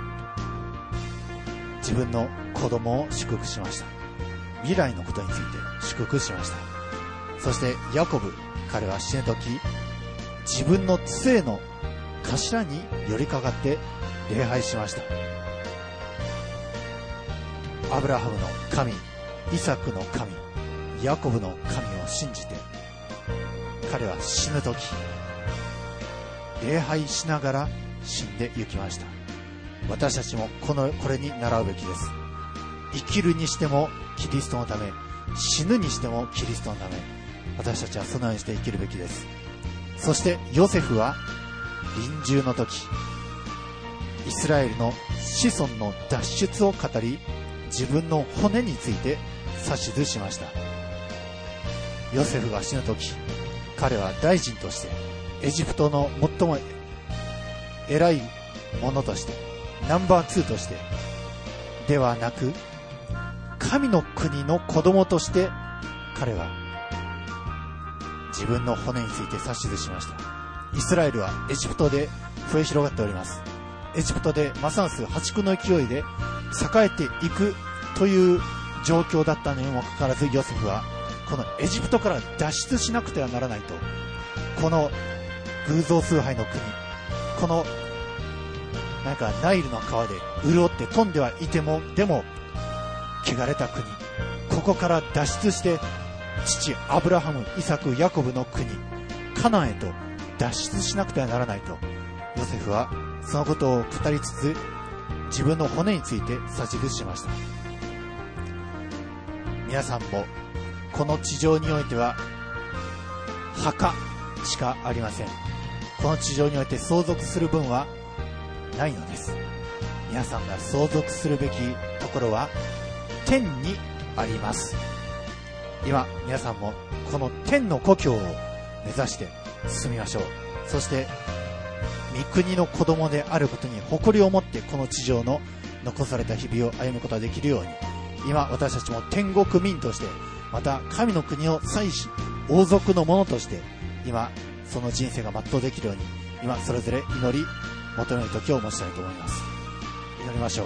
自分の子供を祝福しました。未来のことについて祝福しました。そしてヤコブ、彼は死ぬ時、自分の杖の頭に寄りかかって礼拝しました。アブラハムの神、イサクの神、ヤコブの神を信じて、彼は死ぬ時礼拝しながら死んで行きました。私たちもこれに倣うべきです。生きるにしてもキリストのため、死ぬにしてもキリストのため、私たちはそのようにして生きるべきです。そしてヨセフは臨終の時、イスラエルの子孫の脱出を語り、自分の骨について指図しました。ヨセフが死ぬ時、彼は大臣としてエジプトの最も偉い者として、ナンバー2としてではなく、神の国の子供として彼は自分の骨について指図しました。イスラエルはエジプトで増え広がっております。エジプトでますます破竹の勢いで栄えていくという状況だったにもかかわらず、ヨセフはこのエジプトから脱出しなくてはならないと、この偶像崇拝の国、このナイルの川で潤って飛んではいても、でも汚れた国、ここから脱出して父アブラハム、イサク、ヤコブの国カナンへと脱出しなくてはならないと、ヨセフはそのことを語りつつ自分の骨について指図しました。皆さんもこの地上においては墓しかありません。 この地上において相続する分はないのです。皆さんが相続するべきところは天にあります。今皆さんもこの天の故郷を目指して進みましょう。そして御国の子供であることに誇りを持ってこの地上の残された日々を歩むことができるように、今私たちも天国民として、また神の国を祭司王族の者として今その人生が全うできるように、今それぞれ祈り求める時を持ちたいと思います。祈りましょう。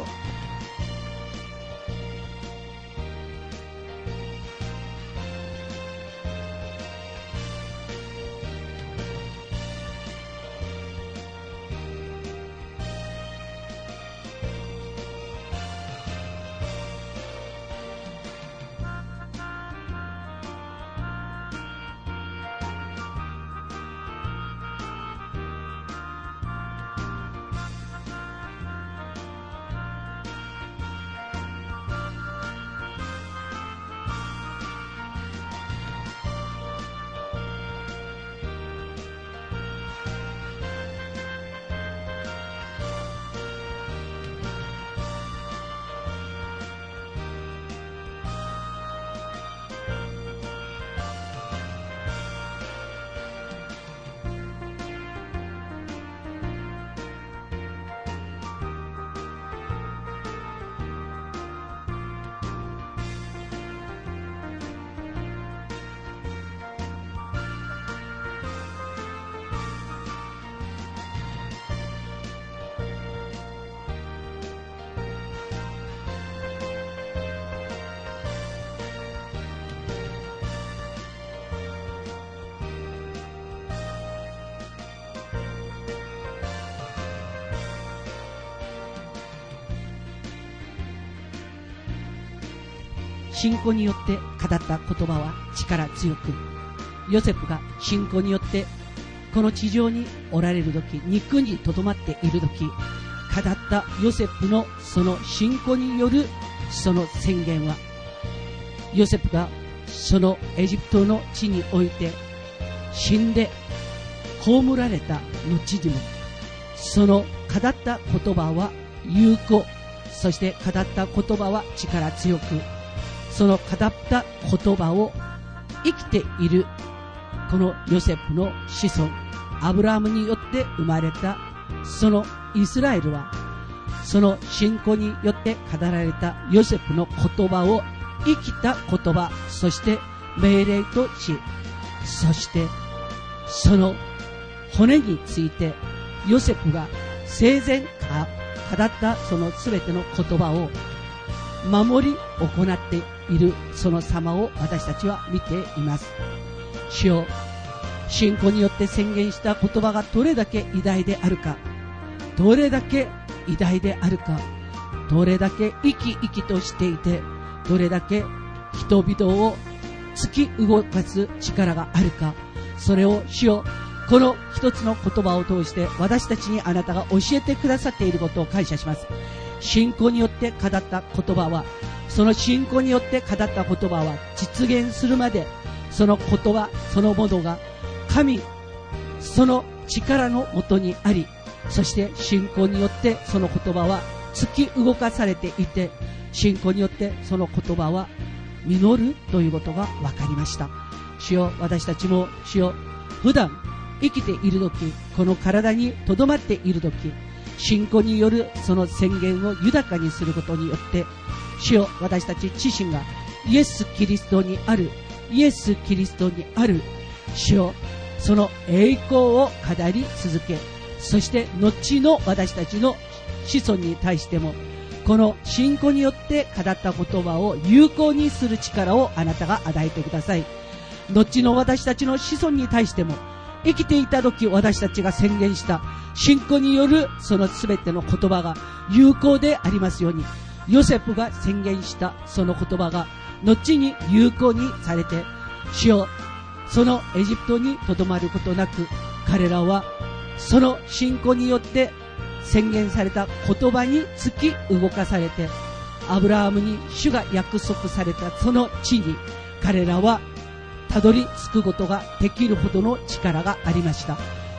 信仰によって語った言葉は力強く、ヨセフが信仰によってこの地上におられる時、肉にとどまっている時、語ったヨセフのその信仰によるその宣言は、ヨセフがそのエジプトの地において死んで葬られた後にも、その語った言葉は有効、そして語った言葉は力強く、その語った言葉を生きているこのヨセフの子孫アブラハムによって生まれたそのイスラエルは、その信仰によって語られたヨセフの言葉を生きた言葉、そして命令とし、そしてその骨についてヨセフが生前語ったそのすべての言葉を守り行っているその様を私たちは見ています。主よ、信仰によって宣言した言葉がどれだけ偉大であるか、どれだけ偉大であるか、どれだけ生き生きとしていて、どれだけ人々を突き動かす力があるか、それを主よ、この一つの言葉を通して私たちにあなたが教えてくださっていることを感謝します。信仰によって語った言葉は、その信仰によって語った言葉は実現するまで、その言葉そのものが神その力のもとにあり、そして信仰によってその言葉は突き動かされていて、信仰によってその言葉は実るということが分かりました。主よ、私たちも主よ、普段生きている時、この体にとどまっている時、信仰によるその宣言を豊かにすることによって、主よ、私たち自身がイエス・キリストにある、イエス・キリストにある主よ、その栄光を語り続け、そして後の私たちの子孫に対しても、この信仰によって語った言葉を有効にする力をあなたが与えてください。後の私たちの子孫に対しても、生きていた時私たちが宣言した信仰によるそのすべての言葉が有効でありますように、ヨセフが宣言したその言葉が後に有効にされて、主よ、そのエジプトにとどまることなく、彼らはその信仰によって宣言された言葉に突き動かされて、アブラハムに主が約束されたその地に彼らはたどり着くことができるほどの力がありました。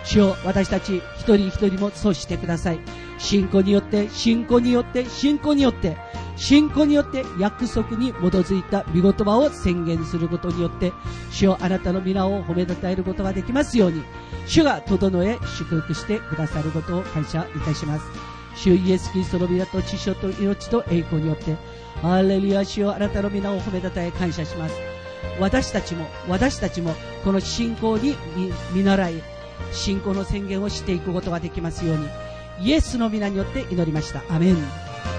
主よ、私たち一人一人もそうしてください。信仰によって、信仰によって、信仰によって、信仰によって約束に基づいた御言葉を宣言することによって、主よ、あなたの皆を褒めたたえることができますように、主が整え祝福してくださることを感謝いたします。主イエスキリストの皆と知性と命と栄光によって、ハレルヤ、主よ、あなたの皆を褒めたたえ感謝します。私たちもこの信仰に見習い、信仰の宣言をしていくことができますように、イエスの皆によって祈りました。アメン。栄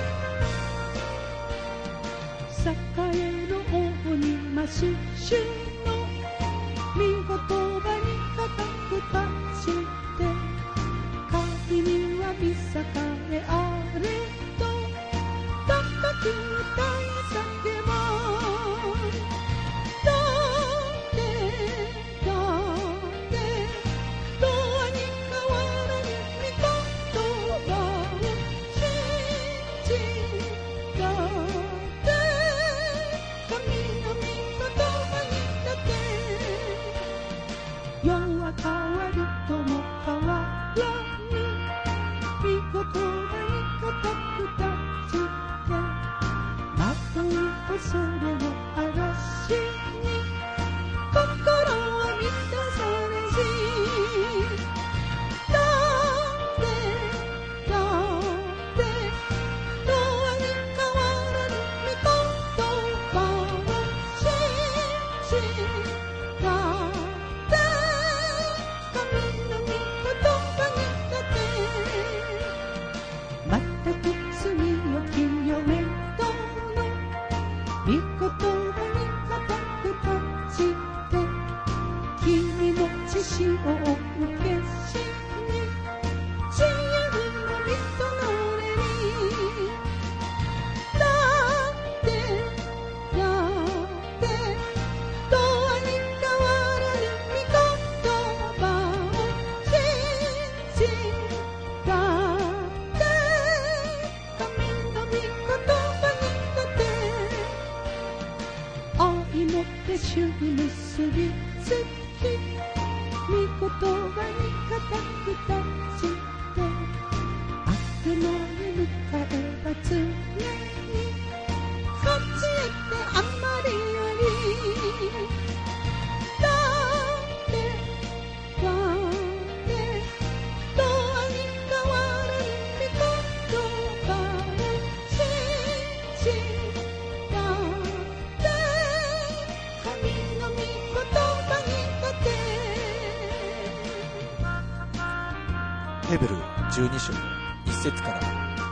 の王に増す主の御言葉に固く立ちて、神には見栄えあれと高く歌い叫ば、それの嵐に心は満たされし、だって永遠に変わらぬ御言葉を信じたって神の御言葉に立て、全く罪を清め御言葉に固く立ちて、君の知識を受けしに自由の身となれに、だって永遠に変わらぬ御言葉を信じたって神の御言葉に立て、愛もって主に結びつき、御言葉に固く立ちて、悪魔に迎えば常に勝ち得てあまりより、だって永遠に変わらぬ御言葉を信じた神の御言葉に立て。 ヘブル12章1節から、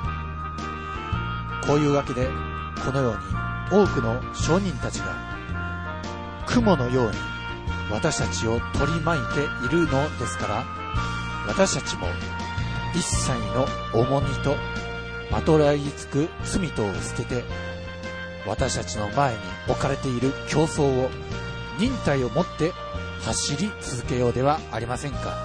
こういうわけでこのように多くの証人たちが雲のように私たちを取り巻いているのですから、私たちも一切の重荷とまとらいつく罪とを捨てて、私たちの前に置かれている競争を忍耐をもって走り続けようではありませんか。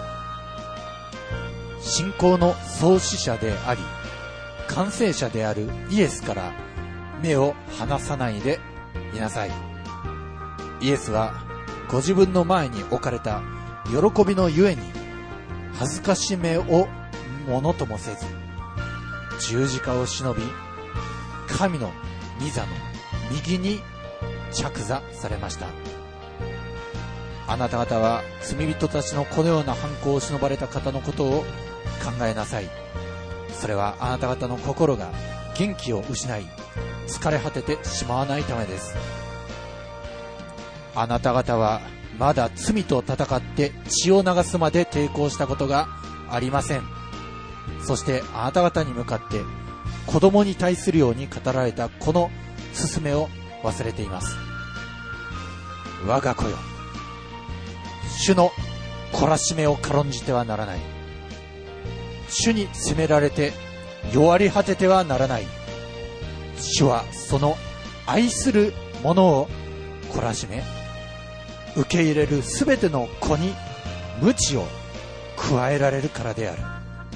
信仰の創始者であり完成者であるイエスから目を離さないでいなさい。イエスはご自分の前に置かれた喜びのゆえに恥ずかしめをものともせず、十字架を忍び神の御座の右に着座されました。あなた方は罪人たちのこのような犯行を忍ばれた方のことを考えなさい。それはあなた方の心が元気を失い疲れ果ててしまわないためです。あなた方はまだ罪と戦って血を流すまで抵抗したことがありません。そしてあなた方に向かって子供に対するように語られたこの勧めを忘れています。我が子よ、主の懲らしめを軽んじてはならない。主に責められて弱り果ててはならない。主はその愛する者を懲らしめ、受け入れるすべての子に鞭を加えられるからである。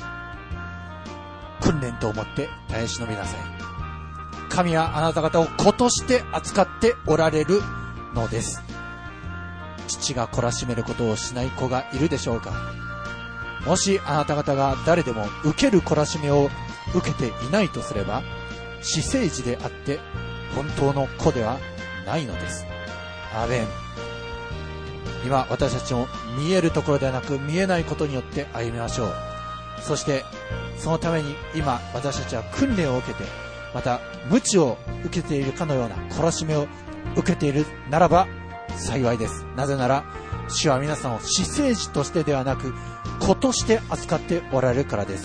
訓練と思って耐え忍びなさい。神はあなた方を子として扱っておられるのです。父が懲らしめることをしない子がいるでしょうか。 もしあなた方が誰でも受ける懲らしめを受けていないとすれば、私生児であって本当の子ではないのです。アーメン。今私たちも見えるところではなく見えないことによって歩みましょう。そしてそのために今私たちは訓練を受けて、また鞭を受けているかのような懲らしめを受けているならば幸いです。なぜなら主は皆さんを私生児としてではなく子として扱っておられるからです。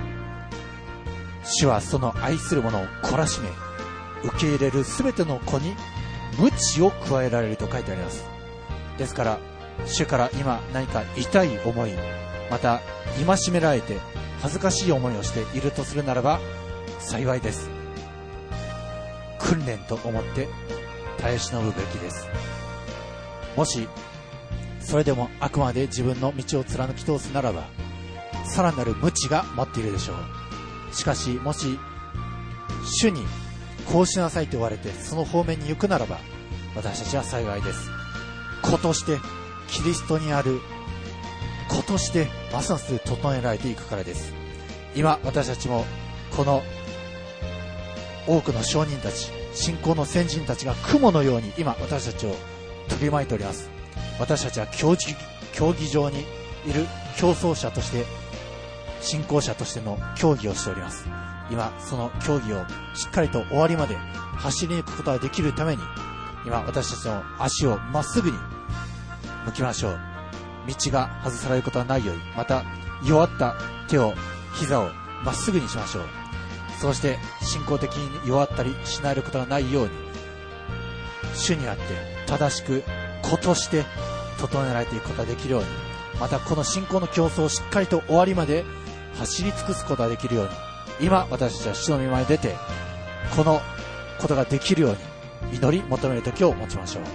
主はその愛する者を懲らしめ、受け入れるすべての子に鞭を加えられると書いてあります。ですから主から今何か痛い思い、また戒められて恥ずかしい思いをしているとするならば幸いです。訓練と思って耐え忍ぶべきです。もしそれでもあくまで自分の道を貫き通すならば、さらなる鞭が待っているでしょう。しかしもし主にこうしなさいと言われてその方面に行くならば、私たちは幸いです。子としてキリストにある子としてますます整えられていくからです。今私たちもこの多くの証人たち、信仰の先人たちが雲のように今私たちを取り巻いております。私たちは競技場にいる競争者として信仰者としての競技をしております。今その競技をしっかりと終わりまで走り抜くことができるために、今私たちの足をまっすぐに向きましょう。道が外されることはないように、また弱った手を膝をまっすぐにしましょう。そうして信仰的に弱ったりしないことがないように、主にあって正しく子として整えられていくことができるように、またこの信仰の競争をしっかりと終わりまで走り尽くすことができるように、今私たちは主の御前に出てこのことができるように祈り求める時を持ちましょう。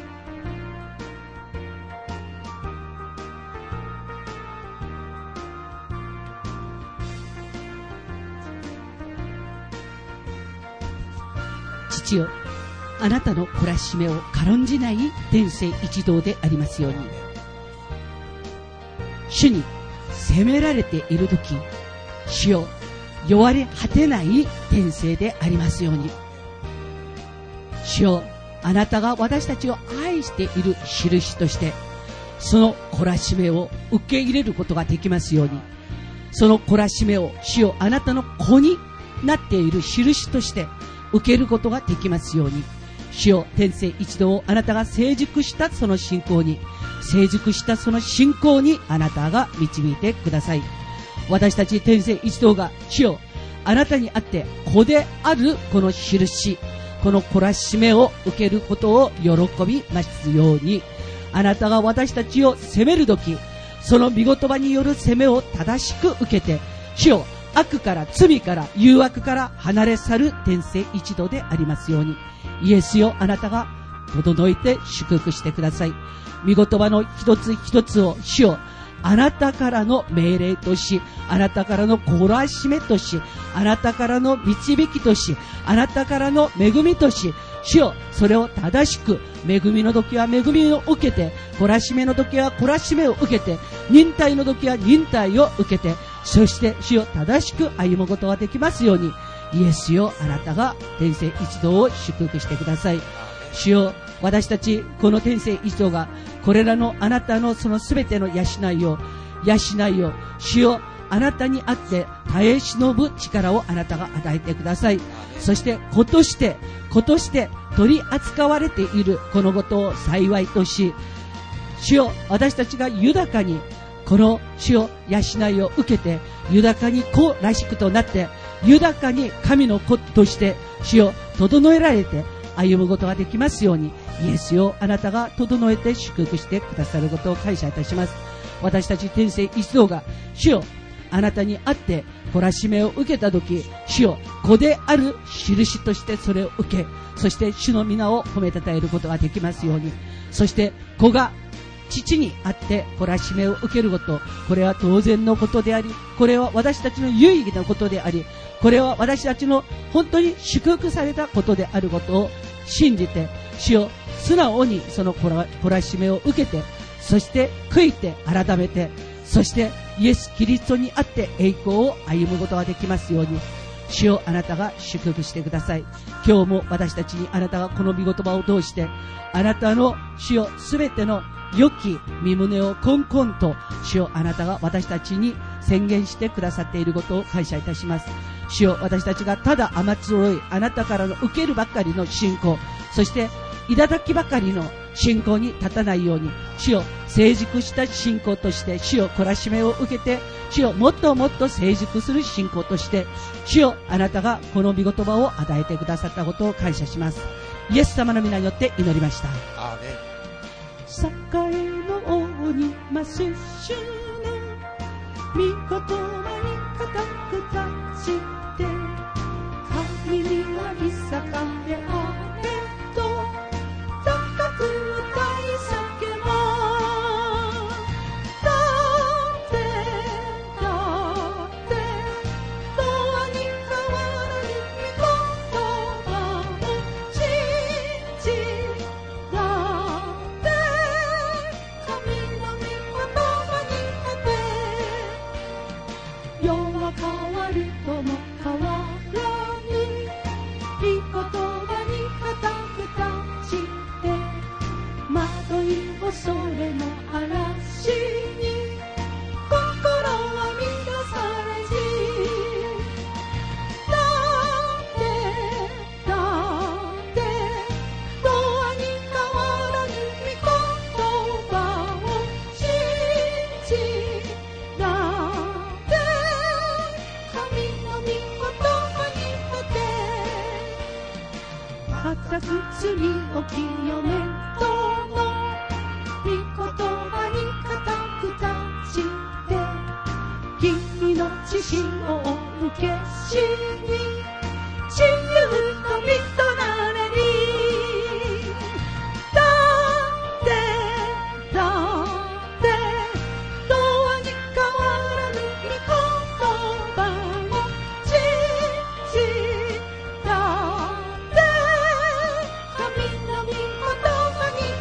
父よ、あなたの懲らしめを軽んじない天性一同でありますように、主に責められているとき、主よ、弱り果てない天性でありますように、主よ、あなたが私たちを愛している印として、その懲らしめを受け入れることができますように、その懲らしめを主よ、あなたの子になっている印として受けることができますように、主よ、天性一同をあなたが成熟したその信仰に、成熟したその信仰にあなたが導いてください。私たち天性一同が主よ、あなたにあって子であるこの印、この懲らしめを受けることを喜びますように、あなたが私たちを責めるとき、その御言葉による責めを正しく受けて、主よ、悪から罪から誘惑から離れ去る天性一同でありますように、イエスよ、あなたが整えて祝福してください。御言葉の一つ一つを主よ、あなたからの命令とし、あなたからの懲らしめとし、あなたからの導きとし、あなたからの恵みとし、主よ、それを正しく、恵みの時は恵みを受けて、懲らしめの時は懲らしめを受けて、忍耐の時は忍耐を受けて、そして主よ、正しく歩むことができますように、イエスよ、あなたが天性一同を祝福してください。主よ、私たちこの天性一同がこれらのあなたのそのすべての養いを主よ、あなたにあって耐え忍ぶ力をあなたが与えてください。そして子として取り扱われているこのことを幸いとし、主よ、私たちが豊かにこの主よ、養いを受けて豊かに子らしくとなって、豊かに神の子として主よ、整えられて歩むことができますように、イエスよ、あなたが整えて祝福してくださることを感謝いたします。私たち天性一同が主よ、あなたにあって懲らしめを受けたとき、主よ、子である印としてそれを受け、そして主の皆を褒めたたえることができますように、そして子が父にあって懲らしめを受けること、これは当然のことであり、これは私たちの有意義なことであり、これは私たちの本当に祝福されたことであることを信じて、主よ、素直にその懲らしめを受けて、そして悔いて改めて、そしてイエス・キリストにあって栄光を歩むことができますように、主よ、あなたが祝福してください。今日も私たちにあなたがこの御言葉を通して、あなたの主よ、すべての良き身胸をこんこんと、主よ、あなたが私たちに宣言してくださっていることを感謝いたします。主よ、私たちがただ甘つろい、あなたからの受けるばかりの信仰、そして頂きばかりの信仰に立たないように、主よ、成熟した信仰として、主よ、懲らしめを受けて、主よ、もっともっと成熟する信仰として、主よ、あなたがこの御言葉を与えてくださったことを感謝します。イエス様の皆によって祈りました。 アーメン。 栄の王にます主の御言葉に固く立ちて、神には御栄であれと高く歌い叫ぼう。だって永遠に変わらぬ御言葉を信じられ、神の御言葉にあって、世は変わるとも変わらぬ御言葉に固く立ちて、惑い恐れの嵐に心は乱されじ、だって永遠に変わらぬ御言葉を信じられ、神の御言葉にあって、固く罪を清めとの御言葉に固く立ちて、君の知識を受けしに自由の身となれに、だって永遠に変わらぬ御言葉を信じられ、神の御言葉に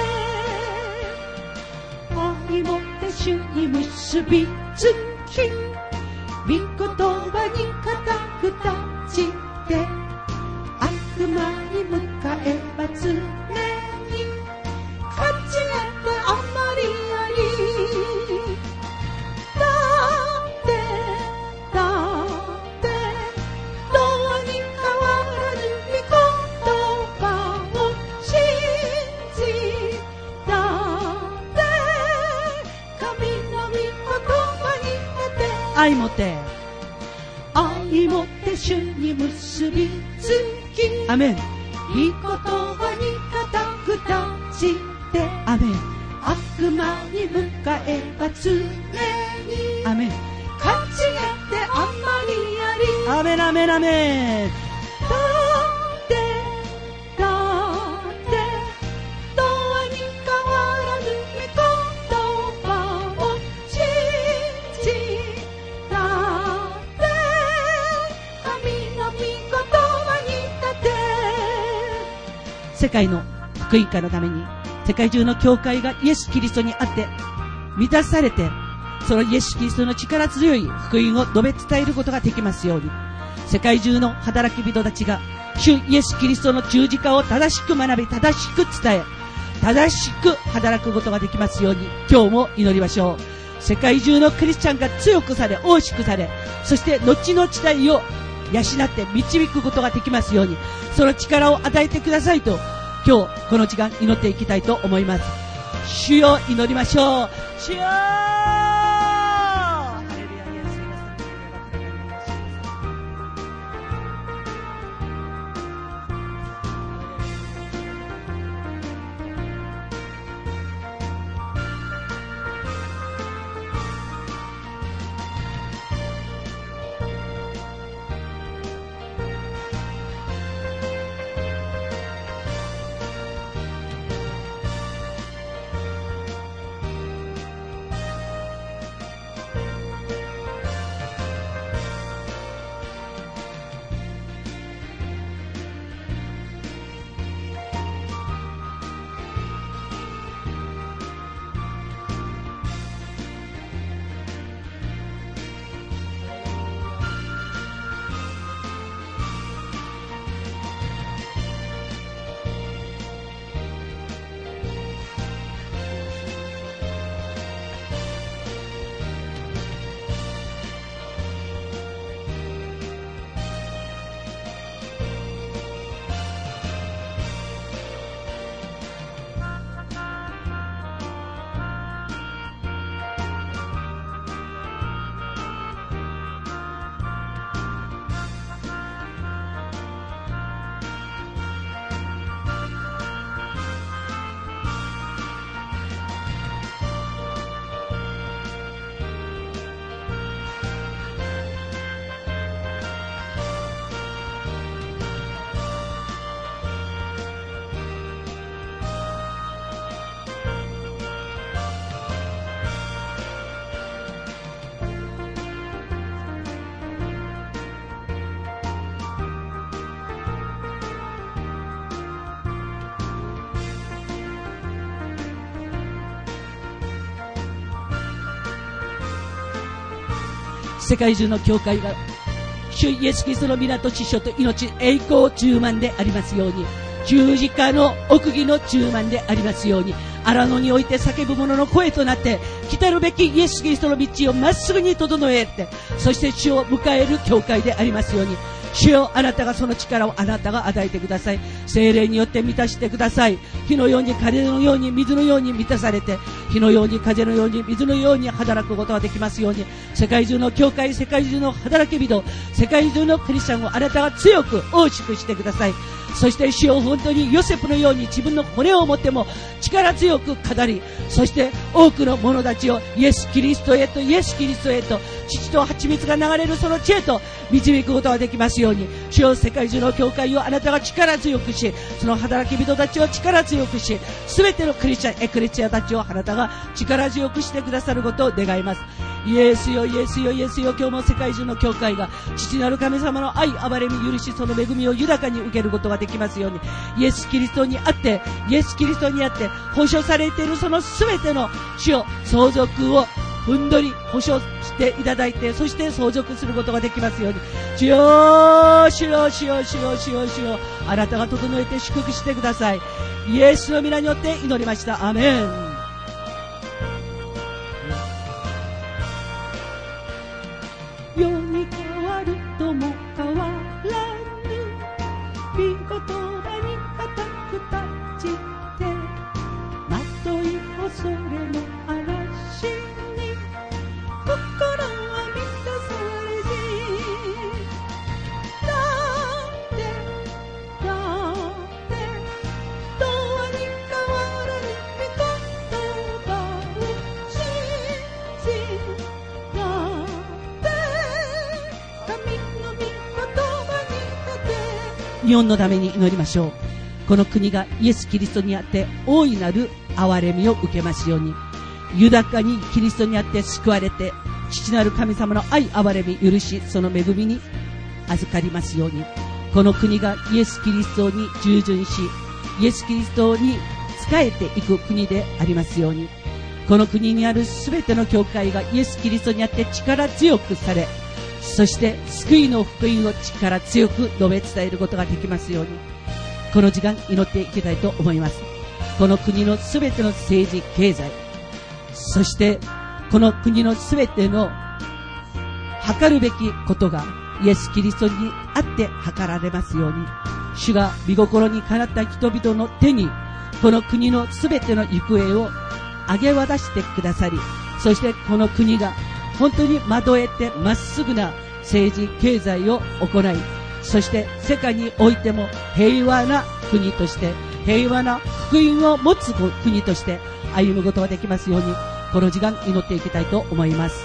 立て、愛もって主に結びつき、御言葉に固く立ちて、悪魔に迎えば常に勝ち得てあまりあり、だって永遠に変わらぬ御言葉を信じられ、神の御言葉にあって、愛もって主に結びつき、アメン。御言葉に固く立ちて、アメン。悪魔に迎えば常に、アメン。勝ち得てあまりあり、アメンアメンアメン。だって永遠に変わらぬ御言葉を信じられ、神の御言葉に立て、世界の福音化のために世界中の教会がイエス・キリストにあって満たされて、そのイエス・キリストの力強い福音を述べ伝えることができますように、世界中の働き人たちが主イエス・キリストの十字架を正しく学び、正しく伝え、正しく働くことができますように、今日も祈りましょう。世界中のクリスチャンが強くされ、大しくされ、そして後の時代を養って導くことができますように、その力を与えてくださいと、今日この時間祈っていきたいと思います。主よ、祈りましょう。主よ、ハレルヤ、イエス様。 世界中の教会が主イエスキリストの皆と知性と命栄光充満でありますように、十字架の奥義の充満でありますように、荒野において叫ぶ者の声となって来たるべきイエスキリストの道をまっすぐに整えて、そして主を迎える教会でありますように、主よ、あなたがその力をあなたが与えてください。聖霊によって満たしてください。火のように風のように水のように満たされて、火のように風のように水のように働くことができますように、世界中の教会、世界中の働き人、世界中のクリスチャンをあなたが強く大きくしてください。そして主よ、本当にヨセフのように自分の骨を持っても力強く語り、そして多くの者たちをイエスキリストへと、イエスキリストへと、父と蜂蜜が流れるその知恵と導くことができますように、主よ、世界中の教会をあなたが力強くし、その働き人たちを力強くし、すべてのクリスチャン、エクレチアたちをあなたが力強くしてくださることを願います。イエスよ、イエスよ、イエスよ、今日も世界中の教会が父なる神様の愛、憐れみ、許し、その恵みを豊かに受けることができますように、イエスキリストにあって、イエスキリストにあって保証されているそのすべての主よ、相続をふんどり保証していただいて、そして相続することができますように、主よ、主よ、主よ、主よ、主よ、主よ、あなたが整えて祝福してください。イエスの皆によって祈りました。アーメン。世に変わるとも変わらぬ御言葉に固く立ちて、まとい恐れの嵐に心は満たされず、だって永遠に変わらぬ御言葉を信じ、日本のために祈りましょう。この国がイエス・キリストにあって大いなる憐れみを受けますように、豊かにキリストにあって救われて、父なる神様の愛、憐れみ、許し、その恵みに預かりますように、この国がイエス・キリストに従順し、イエス・キリストに仕えていく国でありますように、この国にあるすべての教会がイエス・キリストにあって力強くされ、そして救いの福音を力強く述べ伝えることができますように、この時間祈っていきたいと思います。この国のすべての政治経済、そしてこの国のすべての計るべきことがイエス・キリストにあって計られますように、主が御心にかなった人々の手にこの国のすべての行方を上げ渡してくださり、そしてこの国が本当に惑えてまっすぐな政治経済を行い、そして世界においても平和な国として、平和な福音を持つ国として歩むことができますように、この時間祈っていきたいと思います。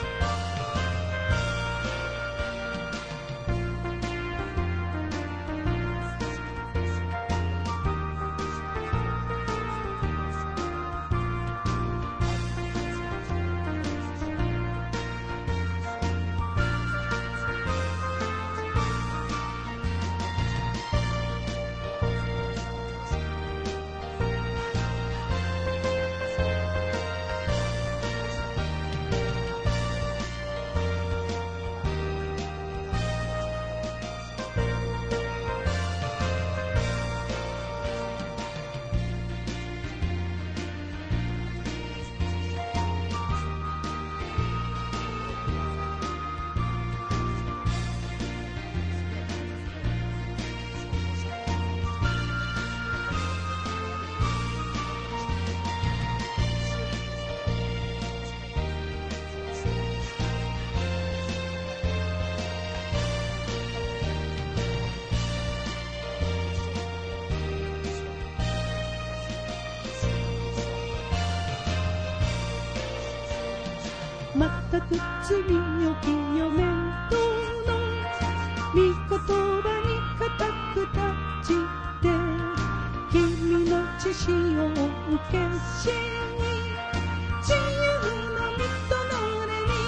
全く罪を清めんとの御言葉に固く立ちて、君の知識を受けしに自由の身とのれに、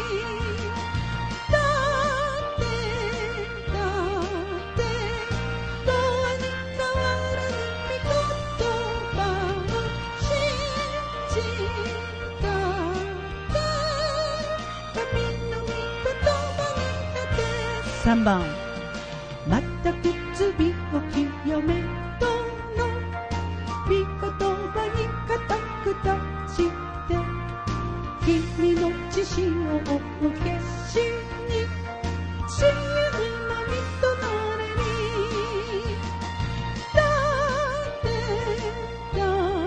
だって永遠に変わらぬ御言葉を信じた神の御言葉 3番、全く罪を清めとの御言葉に固く立ちて、君の血潮を消しに死ぬのみとなれに、だってど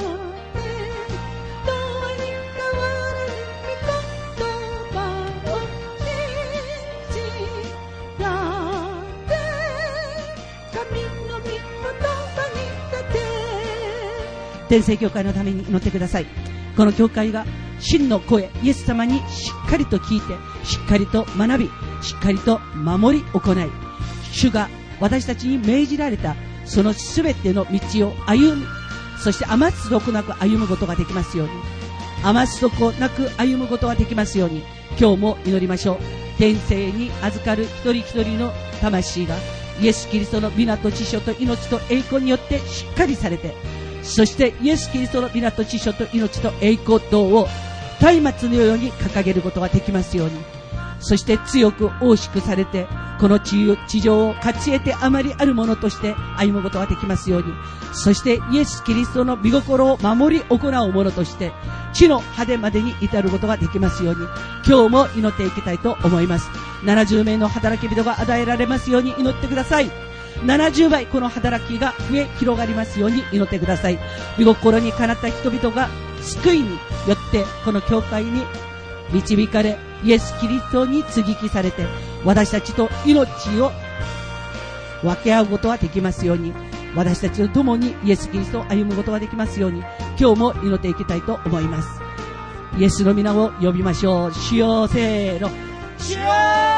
うに変わらぬ御言葉を信じ、だって神の御言葉に立て。天聖教会のために祈ってください。この教会が真の声、イエス様にしっかりと聞いて、しっかりと学び、しっかりと守り行い、主が私たちに命じられたそのすべての道を歩み、そして余すとこなく歩むことができますように、余すとこなく歩むことができますように、今日も祈りましょう。天聖に預かる一人一人の魂がイエス・キリストの皆と知性と命と栄光によってしっかりされて、そしてイエス・キリストの皆と知性と命と栄光等を松明のように掲げることができますように、そして強く大しくされて、この地上を勝ち得てあまりあるものとして歩むことができますように、そしてイエス・キリストの御心を守り行うものとして地の果てまでに至ることができますように、今日も祈っていきたいと思います。70名の働き人が与えられますように祈ってください。70倍この働きが増え広がりますように祈ってください。御心にかなった人々が救いによってこの教会に導かれ、イエス・キリストに接ぎ木されて、私たちと命を分け合うことができますように、私たちと共にイエス・キリストを歩むことができますように、今日も祈っていきたいと思います。イエスの皆を呼びましょう。主よ、せーの、主よ。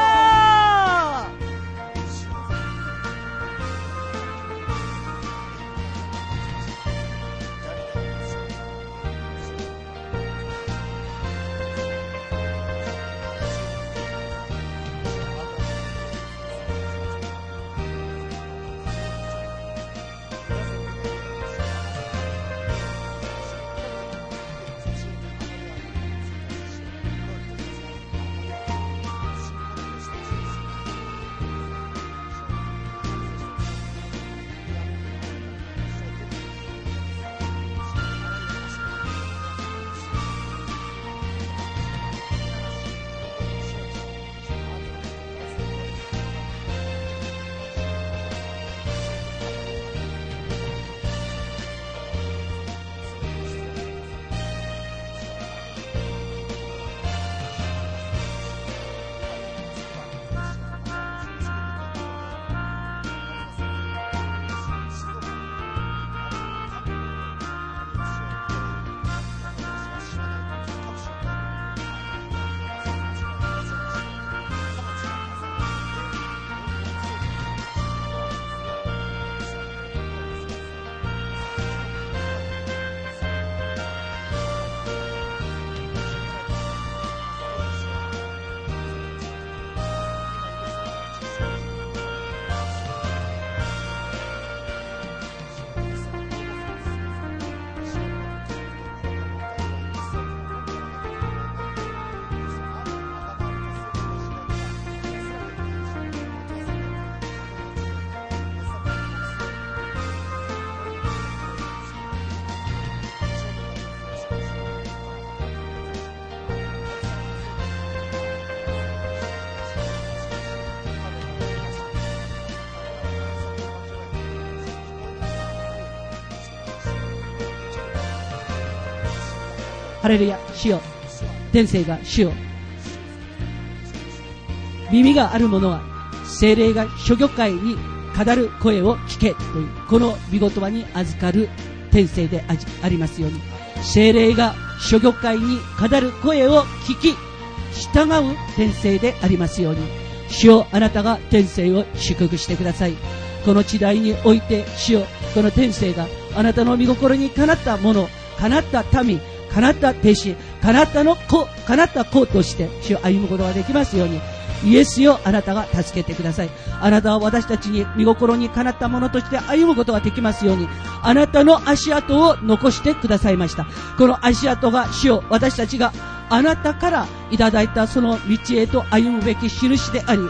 ハレルヤ、主よ。天聖が主よ。耳がある者は聖霊が諸教会に語る声を聞けというこの御言葉に預かる天聖でありますように、聖霊が諸教会に語る声を聞き従う天聖でありますように、主よ、あなたが天聖を祝福してください。この時代において主よ、この天聖があなたの御心にかなったもの、かなった民、かなった弟子、かなった子として主を歩むことができますように、イエスよ、あなたが助けてください。あなたは私たちに御心にかなったものとして歩むことができますように、あなたの足跡を残してくださいました。この足跡が主よ、私たちがあなたからいただいたその道へと歩むべき印であり、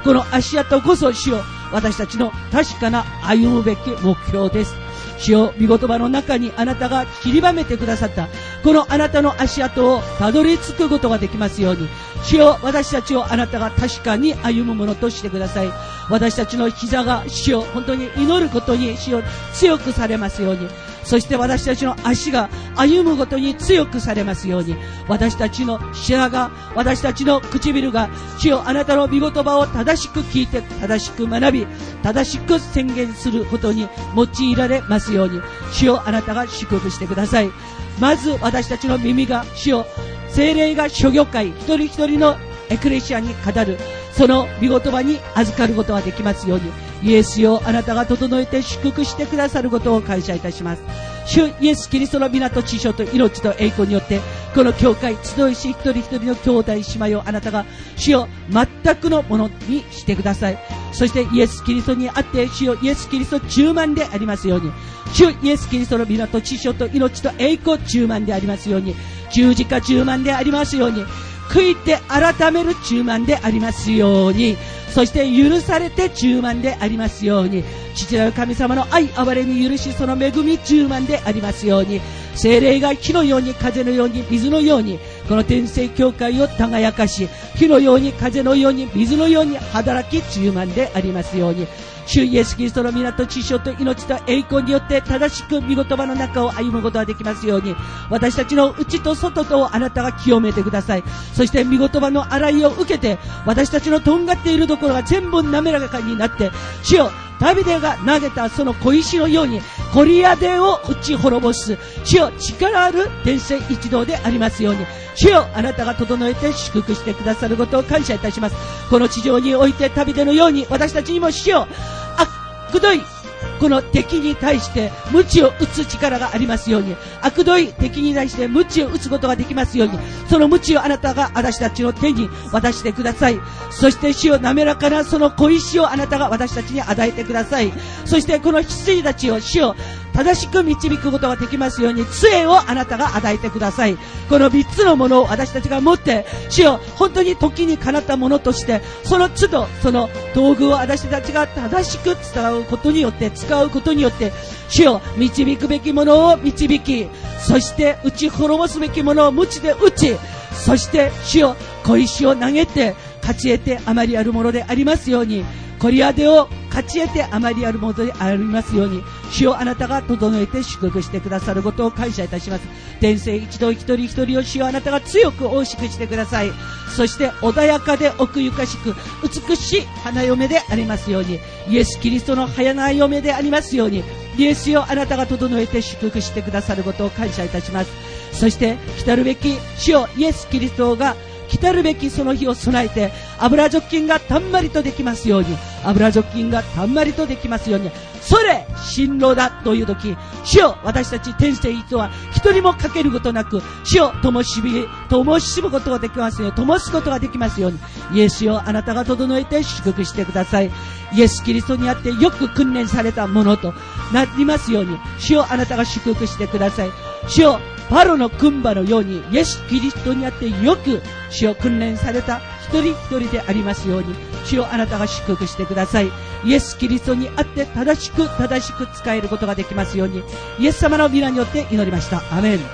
この足跡こそ主よ、私たちの確かな歩むべき目標です。主よ、御言葉の中にあなたが散りばめてくださったこのあなたの足跡をたどり着くことができますように、主よ、私たちをあなたが確かに歩むものとしてください。私たちの膝が主よ、本当に祈ることに主よ、強くされますように、そして私たちの足が歩むことに強くされますように、私たちの舌が、私たちの唇が主よ、あなたの御言葉を正しく聞いて、正しく学び、正しく宣言することに用いられますように、主よ、あなたが祝福してください。まず私たちの耳が主よ、聖霊が諸教会一人一人のエクレシアに語るその御言葉に預かることができますように、イエスよ、あなたが整えて祝福してくださることを感謝いたします。主イエスキリストの皆と知性と命と栄光によってこの教会集いし一人一人の兄弟姉妹をあなたが主よ、全くのものにしてください。そしてイエスキリストにあって主よ、イエスキリスト充満でありますように、主イエスキリストの皆と知性と命と栄光充満でありますように、十字架充満でありますように、悔いて改める充満でありますように、そして許されて充満でありますように、父なる神様の愛憐れみ許しその恵み充満でありますように、聖霊が火のように風のように水のようにこの天聖教会を輝かし、火のように風のように水のように働き充満でありますように、主イエスキリストの皆と知性と命と栄光によって正しく御言葉の中を歩むことができますように、私たちの内と外とをあなたが清めてください。そして御言葉の洗いを受けて私たちのとんがっているところが全部滑らかになって、主よ、ダビデが投げたその小石のようにゴリアテを打ち滅ぼす主よ、力ある天聖一同でありますように、主よ、あなたが整えて祝福してくださることを感謝いたします。この地上においてダビデのように私たちにも主よ、悪どいこの敵に対して鞭を打つ力がありますように、悪どい敵に対して鞭を打つことができますように、その鞭をあなたが私たちの手に渡してください。そして主よ、滑らかなその小石をあなたが私たちに与えてください。そしてこの羊たちを主よ、正しく導くことができますように杖をあなたが与えてください。この3つのものを私たちが持って主よ、本当に時にかなったものとしてその都度その道具を私たちが正しく使うことによって主よ、導くべきものを導き、そして打ち滅ぼすべきものを鞭で打ち、そして主よ、小石を投げて勝ち得てあまりあるものでありますように、ゴリアテを勝ち得てあまりあるものでありますように、主よ、あなたが整えて祝福してくださることを感謝いたします。天聖一同一人一人を主よ、あなたが強く大しくしてください。そして穏やかで奥ゆかしく美しい花嫁でありますように、イエスキリストの花嫁でありますように、イエスよ、あなたが整えて祝福してくださることを感謝いたします。そして来たるべき主よ、イエスキリストが来たるべきその日を備えて油除菌がたんまりとできますように、油除菌がたんまりとできますように、それ新郎だという時、主よ、私たち天聖一同は一人もかけることなく主よ、灯むことができますように、灯すことができますように、イエスよ、あなたが整えて祝福してください。イエスキリストにあってよく訓練されたものとなりますように、主よ、あなたが祝福してください。主よ、パロの訓馬のようにイエスキリストにあってよく主を訓練された一人一人でありますように、主よ、あなたが祝福してください。イエスキリストにあって正しく使えることができますように、イエス様の皆によって祈りました。アメン。栄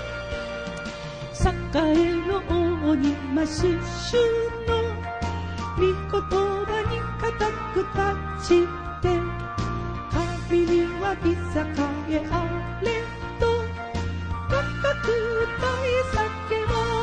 えの王にます主の御言葉に固く立ちて、神にはびさかえあれと高く歌い叫ぼう。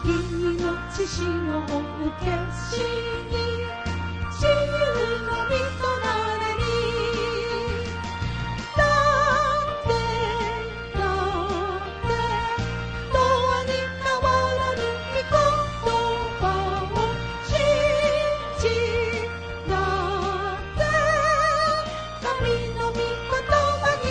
君の知識を受けしに自由の身となれにだって永遠に変わらぬ御言葉を信じだって神の御言葉に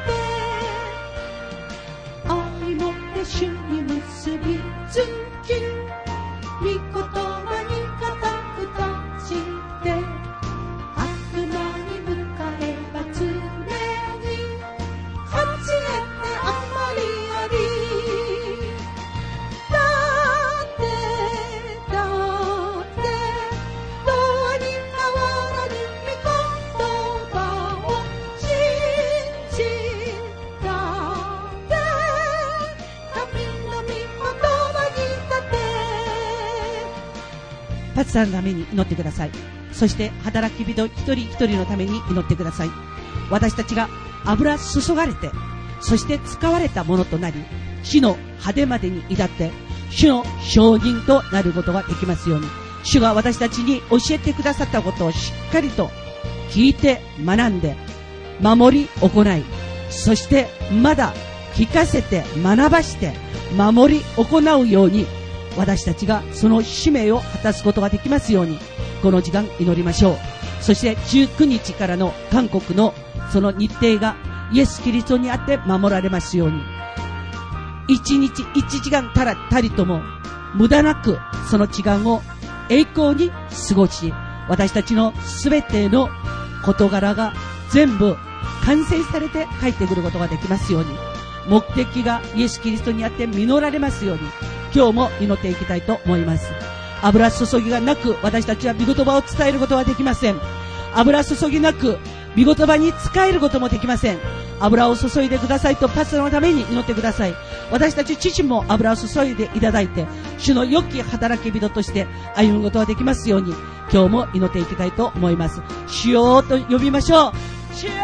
立て愛もって主に結びつき御言葉に固く立ちて悪魔に向かえば常に勝ち得てあまりありだって永遠に変わらぬ御言葉を信じだって神の御言葉に立てパツさんのために祈ってください。そして働き人一人一人のために祈ってください。私たちが油注がれてそして使われたものとなり死の果てまでに至って主の証人となることができますように主が私たちに教えてくださったことをしっかりと聞いて学んで守り行いそしてまだ聞かせて学ばして守り行うように私たちがその使命を果たすことができますようにこの時間祈りましょう。そして19日からの韓国のその日程がイエス・キリストにあって守られますように1日1時間たりとも無駄なくその時間を栄光に過ごし私たちのすべての事柄が全部完成されて帰ってくることができますように目的がイエス・キリストにあって実られますように今日も祈っていきたいと思います。油注ぎがなく私たちは御言葉を伝えることはできません。油注ぎなく御言葉に使えることもできません。油を注いでくださいとパスタのために祈ってください。私たち自身も油を注いでいただいて主の良き働き人として歩むことができますように今日も祈っていきたいと思います。主よと呼びましょう。主よ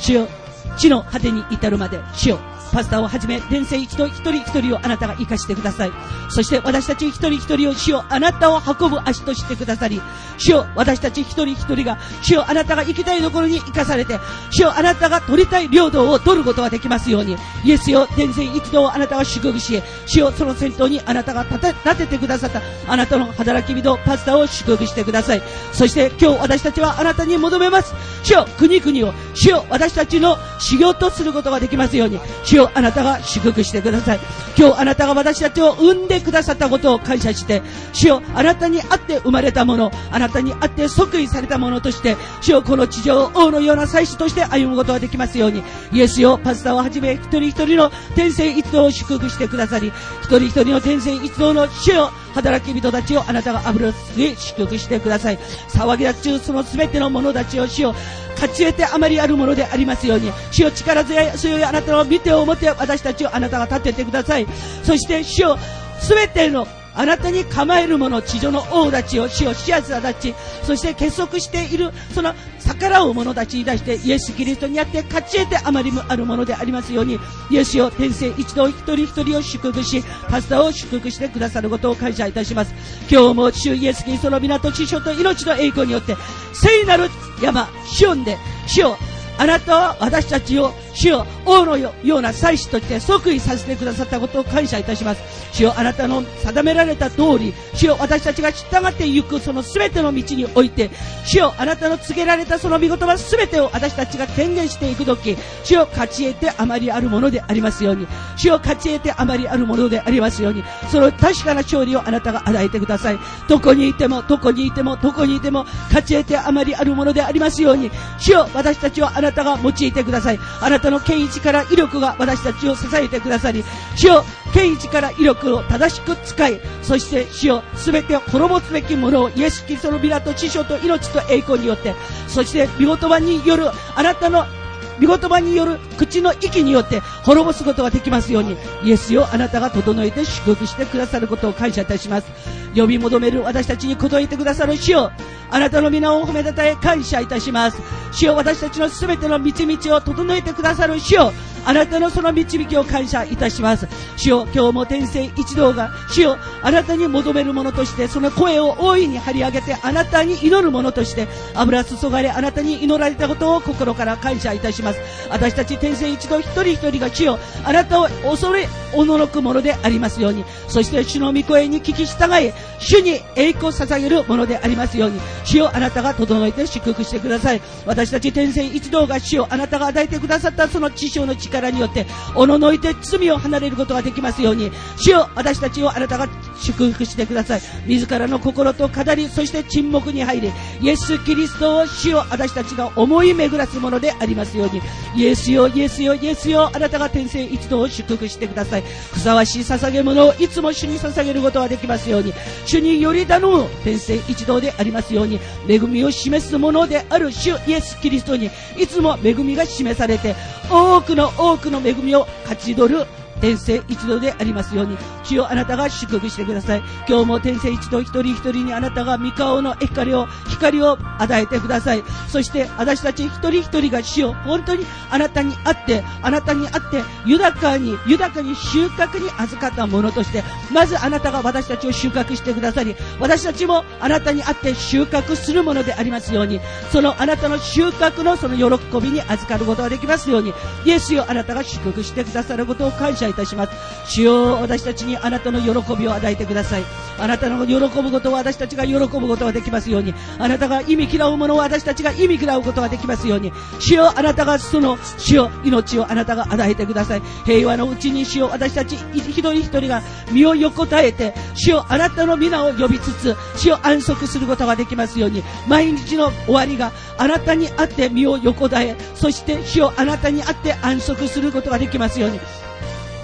主よ、地の果てに至るまで、主よ、パスタをはじめ天聖一同一人一人をあなたが生かしてください。そして私たち一人一人を主よ、あなたを運ぶ足としてくださり、主よ、私たち一人一人が主よ、あなたが行きたいところに生かされて、主よ、あなたが取りたい領土を取ることができますように、イエスよ、天聖一同をあなたは祝福し、主よ、その先頭にあなたが立ててくださったあなたの働き人パスタを祝福してください。そして今日私たちはあなたに求めます。主よ、国々を主よ、私たちの修行とすることができますように、主よ、あなたが祝福してください。今日あなたが私たちを産んでくださったことを感謝して、主よ、あなたにあって生まれたもの、あなたにあって即位されたものとして、主よ、この地上を王のような祭司として歩むことができますように、イエスよ、パスタをはじめ一人一人の天聖一同を祝福してくださり、一人一人の天聖一同の主よ、働き人たちをあなたが油で祝福してください。騒ぎ立ちそのすべての者たちを主よ、勝ち得てあまりあるものでありますように、主よ、力強いあなたの御手を持って私たちをあなたが立ててください。そして主よ、すべてのあなたに構える者、地上の王たちを主よ、シアザたち、そして結束しているその逆らう者たちに対してイエス・キリストにあって勝ち得てあまりあるものでありますように、イエスよ、天聖一同一人一人を祝福し、パスタを祝福してくださることを感謝いたします。今日も主イエス・キリストの皆と知性と命の栄光によって聖なる山シオンで、主よ、あなたは私たちを主よ、王のような祭司として即位させてくださったことを感謝いたします。主よ、あなたの定められた通り、主よ、私たちが従って行くその全ての道において、主よ、あなたの告げられたその御言葉全てを私たちが宣言していくとき、主よ、勝ち得てあまりあるものでありますように、主よ、勝ち得てあまりあるものでありますように、その確かな勝利をあなたが与えてください。どこにいてもどこにいてもどこにいても勝ち得てあまりあるものでありますように、主よ、私たちはあなたが用いてください。あなたの権威力威力が私たちを支えてくださり、主よ、権威力威力を正しく使い、そして主よ、すべて滅ぼすべきものをイエス・キリストの皆と知性と命と栄光によって、そして御言葉によるあなたの御言葉による口の息によって滅ぼすことができますように、イエスよ、あなたが整えて祝福してくださることを感謝いたします。呼び求める私たちに応えてくださる主よ、あなたの皆を褒めたたえ感謝いたします。主よ、私たちのすべての道々を整えてくださる主よ、あなたのその導きを感謝いたします。主よ、今日も天聖一同が主よ、あなたに求めるものとして、その声を大いに張り上げてあなたに祈るものとして油注がれ、あなたに祈られたことを心から感謝いたします。私たち天聖一同一人一人が主よ、あなたを恐れおののくものでありますように、そして主の御声に聞き従い、主に栄光を捧げるものでありますように、主よ、あなたが整えて祝福してください。私たち天聖一同が主よ、あなたが与えてくださったその知性の力によっておののいて罪を離れることができますように、主よ、私たちをあなたが祝福してください。自らの心と語り、そして沈黙に入り、イエス・キリストを主よ、私たちが思い巡らすものでありますように、イエスよ、イエスよ、イエスよ、あなたが天聖一同を祝福してください。ふさわしい捧げ物をいつも主に捧げることができますように、主により頼む天聖一同でありますように、恵みを示すものである主イエス・キリストにいつも恵みが示されて、多くの恵みを勝ち取る天聖一同でありますように、主よ、あなたが祝福してください。今日も天聖一同一人一人にあなたが御顔の光を与えてください。そして私たち一人一人が主よ、本当にあなたにあって豊かに収穫に預かったものとして、まずあなたが私たちを収穫してくださり、私たちもあなたにあって収穫するものでありますように、そのあなたの収穫のその喜びに預かることができますように、イエスよ、あなたが祝福してくださることを感謝いたします。主よ、私たちにあなたの喜びを与えてください。あなたの喜ぶことを私たちが喜ぶことができますように、あなたが忌み嫌うものを私たちが忌み嫌うことができますように、主よ、あなたがその主よ、命をあなたが与えてください。平和のうちに主よ、私たち一人一人が身を横たえて、主よ、あなたの皆を呼びつつ、主よ、安息することができますように、毎日の終わりがあなたにあって身を横たえ、そして主よ、あなたにあって安息することができますように、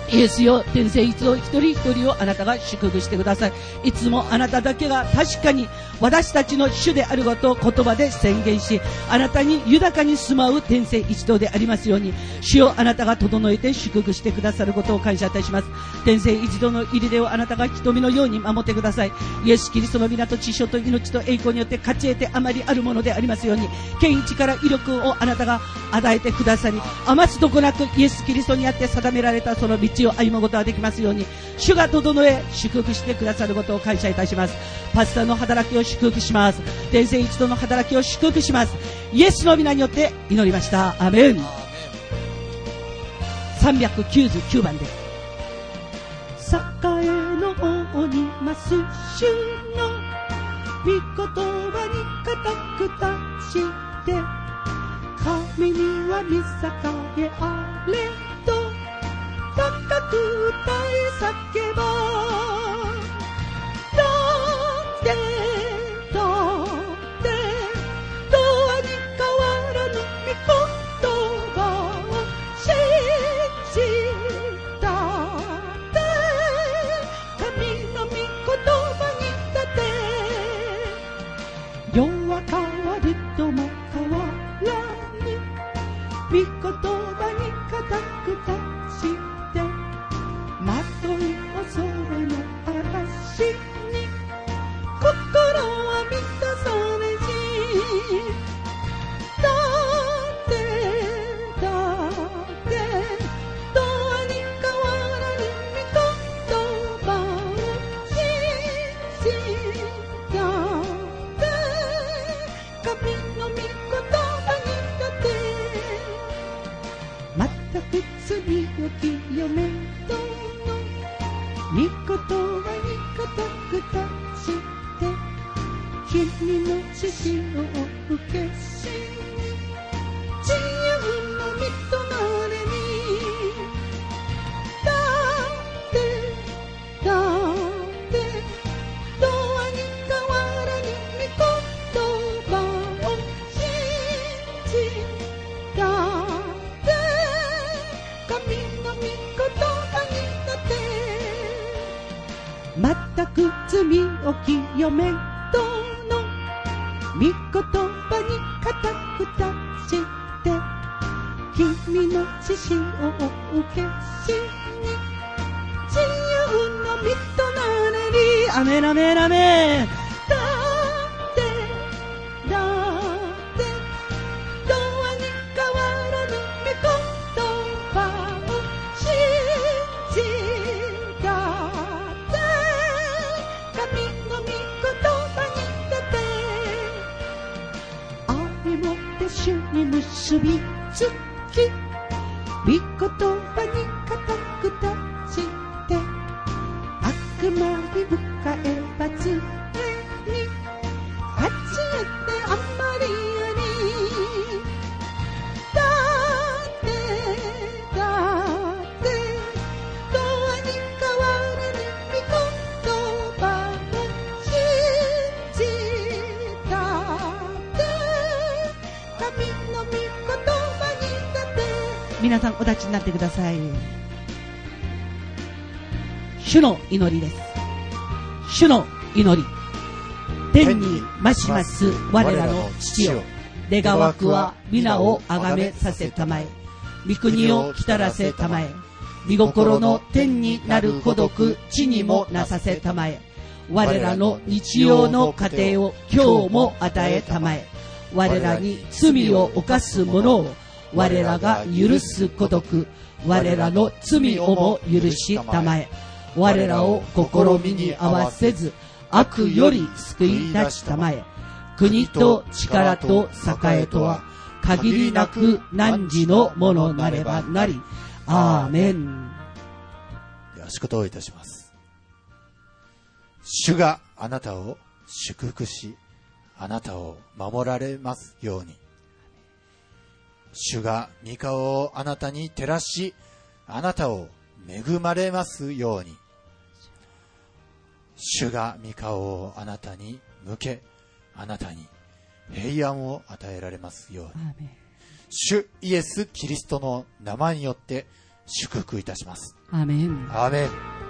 イエスよ、天聖一同一人一人をあなたが祝福してください。いつもあなただけが確かに私たちの主であることを言葉で宣言し、あなたに豊かに住まう天聖一同でありますように、主よ、あなたが整えて祝福してくださることを感謝いたします。天聖一同の入り出をあなたが瞳のように守ってください。イエス・キリストの皆と知性と命と栄光によって勝ち得てあまりあるものでありますように、権威力威力をあなたが与えてくださり、余すとこなくイエス・キリストにあって定められたその道を歩むことができますように、主が整え祝福してくださることを感謝いたします。パスタの働きを祝福します。天聖一同の働きを祝福します。イエスの皆によって祈りました。アーメン。399番です。栄の王にます主の御言葉に固く立ちて、神には御栄あれと高く歌い叫ば、だってどうに変わらぬ御言葉を信じたって神の御言葉に立て、世は変わるとも変わらぬ御言葉に固く立ちて、まとい恐れの嵐に心は満たされし、だってどうに変わらぬ御言葉を信じたって神の御言葉に立て、全く罪を清めとの御言葉に固く立ちて、君の知識を受けしに自由の身となれに、だってどうに変わらぬ御言葉を信じたって神の御言葉に立て、全く罪を清めとの御言葉に固く立ちて、君の知識を受けしに自由の身となれり、アメンアメンアメン。だってどうに変わらぬ御言葉を信じたって神の御言葉に立て、愛もって主に結びつき、御言葉に固く立ちて、悪魔に迎え罰に勝ち得てあまりあり、だってどうに変わらぬ御言葉を信じたって神の御言葉に立て、皆さんお立ちになってください。主の祈りです。主の祈り。天に増します我らの父よ、願わくは皆をあがめさせたまえ、御国を来たらせたまえ、御心の天になる孤独地にもなさせたまえ、我らの日曜の糧を今日も与えたまえ、我らに罪を犯す者を我らが許す孤独、我らの罪をも許したまえ、我らを試みに合わせず悪より救い出したまえ、国と力と栄とは限りなく汝のものなればなり。アーメン。 では祝祷いたします。主があなたを祝福し、あなたを守られますように。主が御顔をあなたに照らし、あなたを恵まれますように。主が御顔をあなたに向け、あなたに平安を与えられますように。主イエス・キリストの名前によって祝福いたします。 アーメン。 アーメン。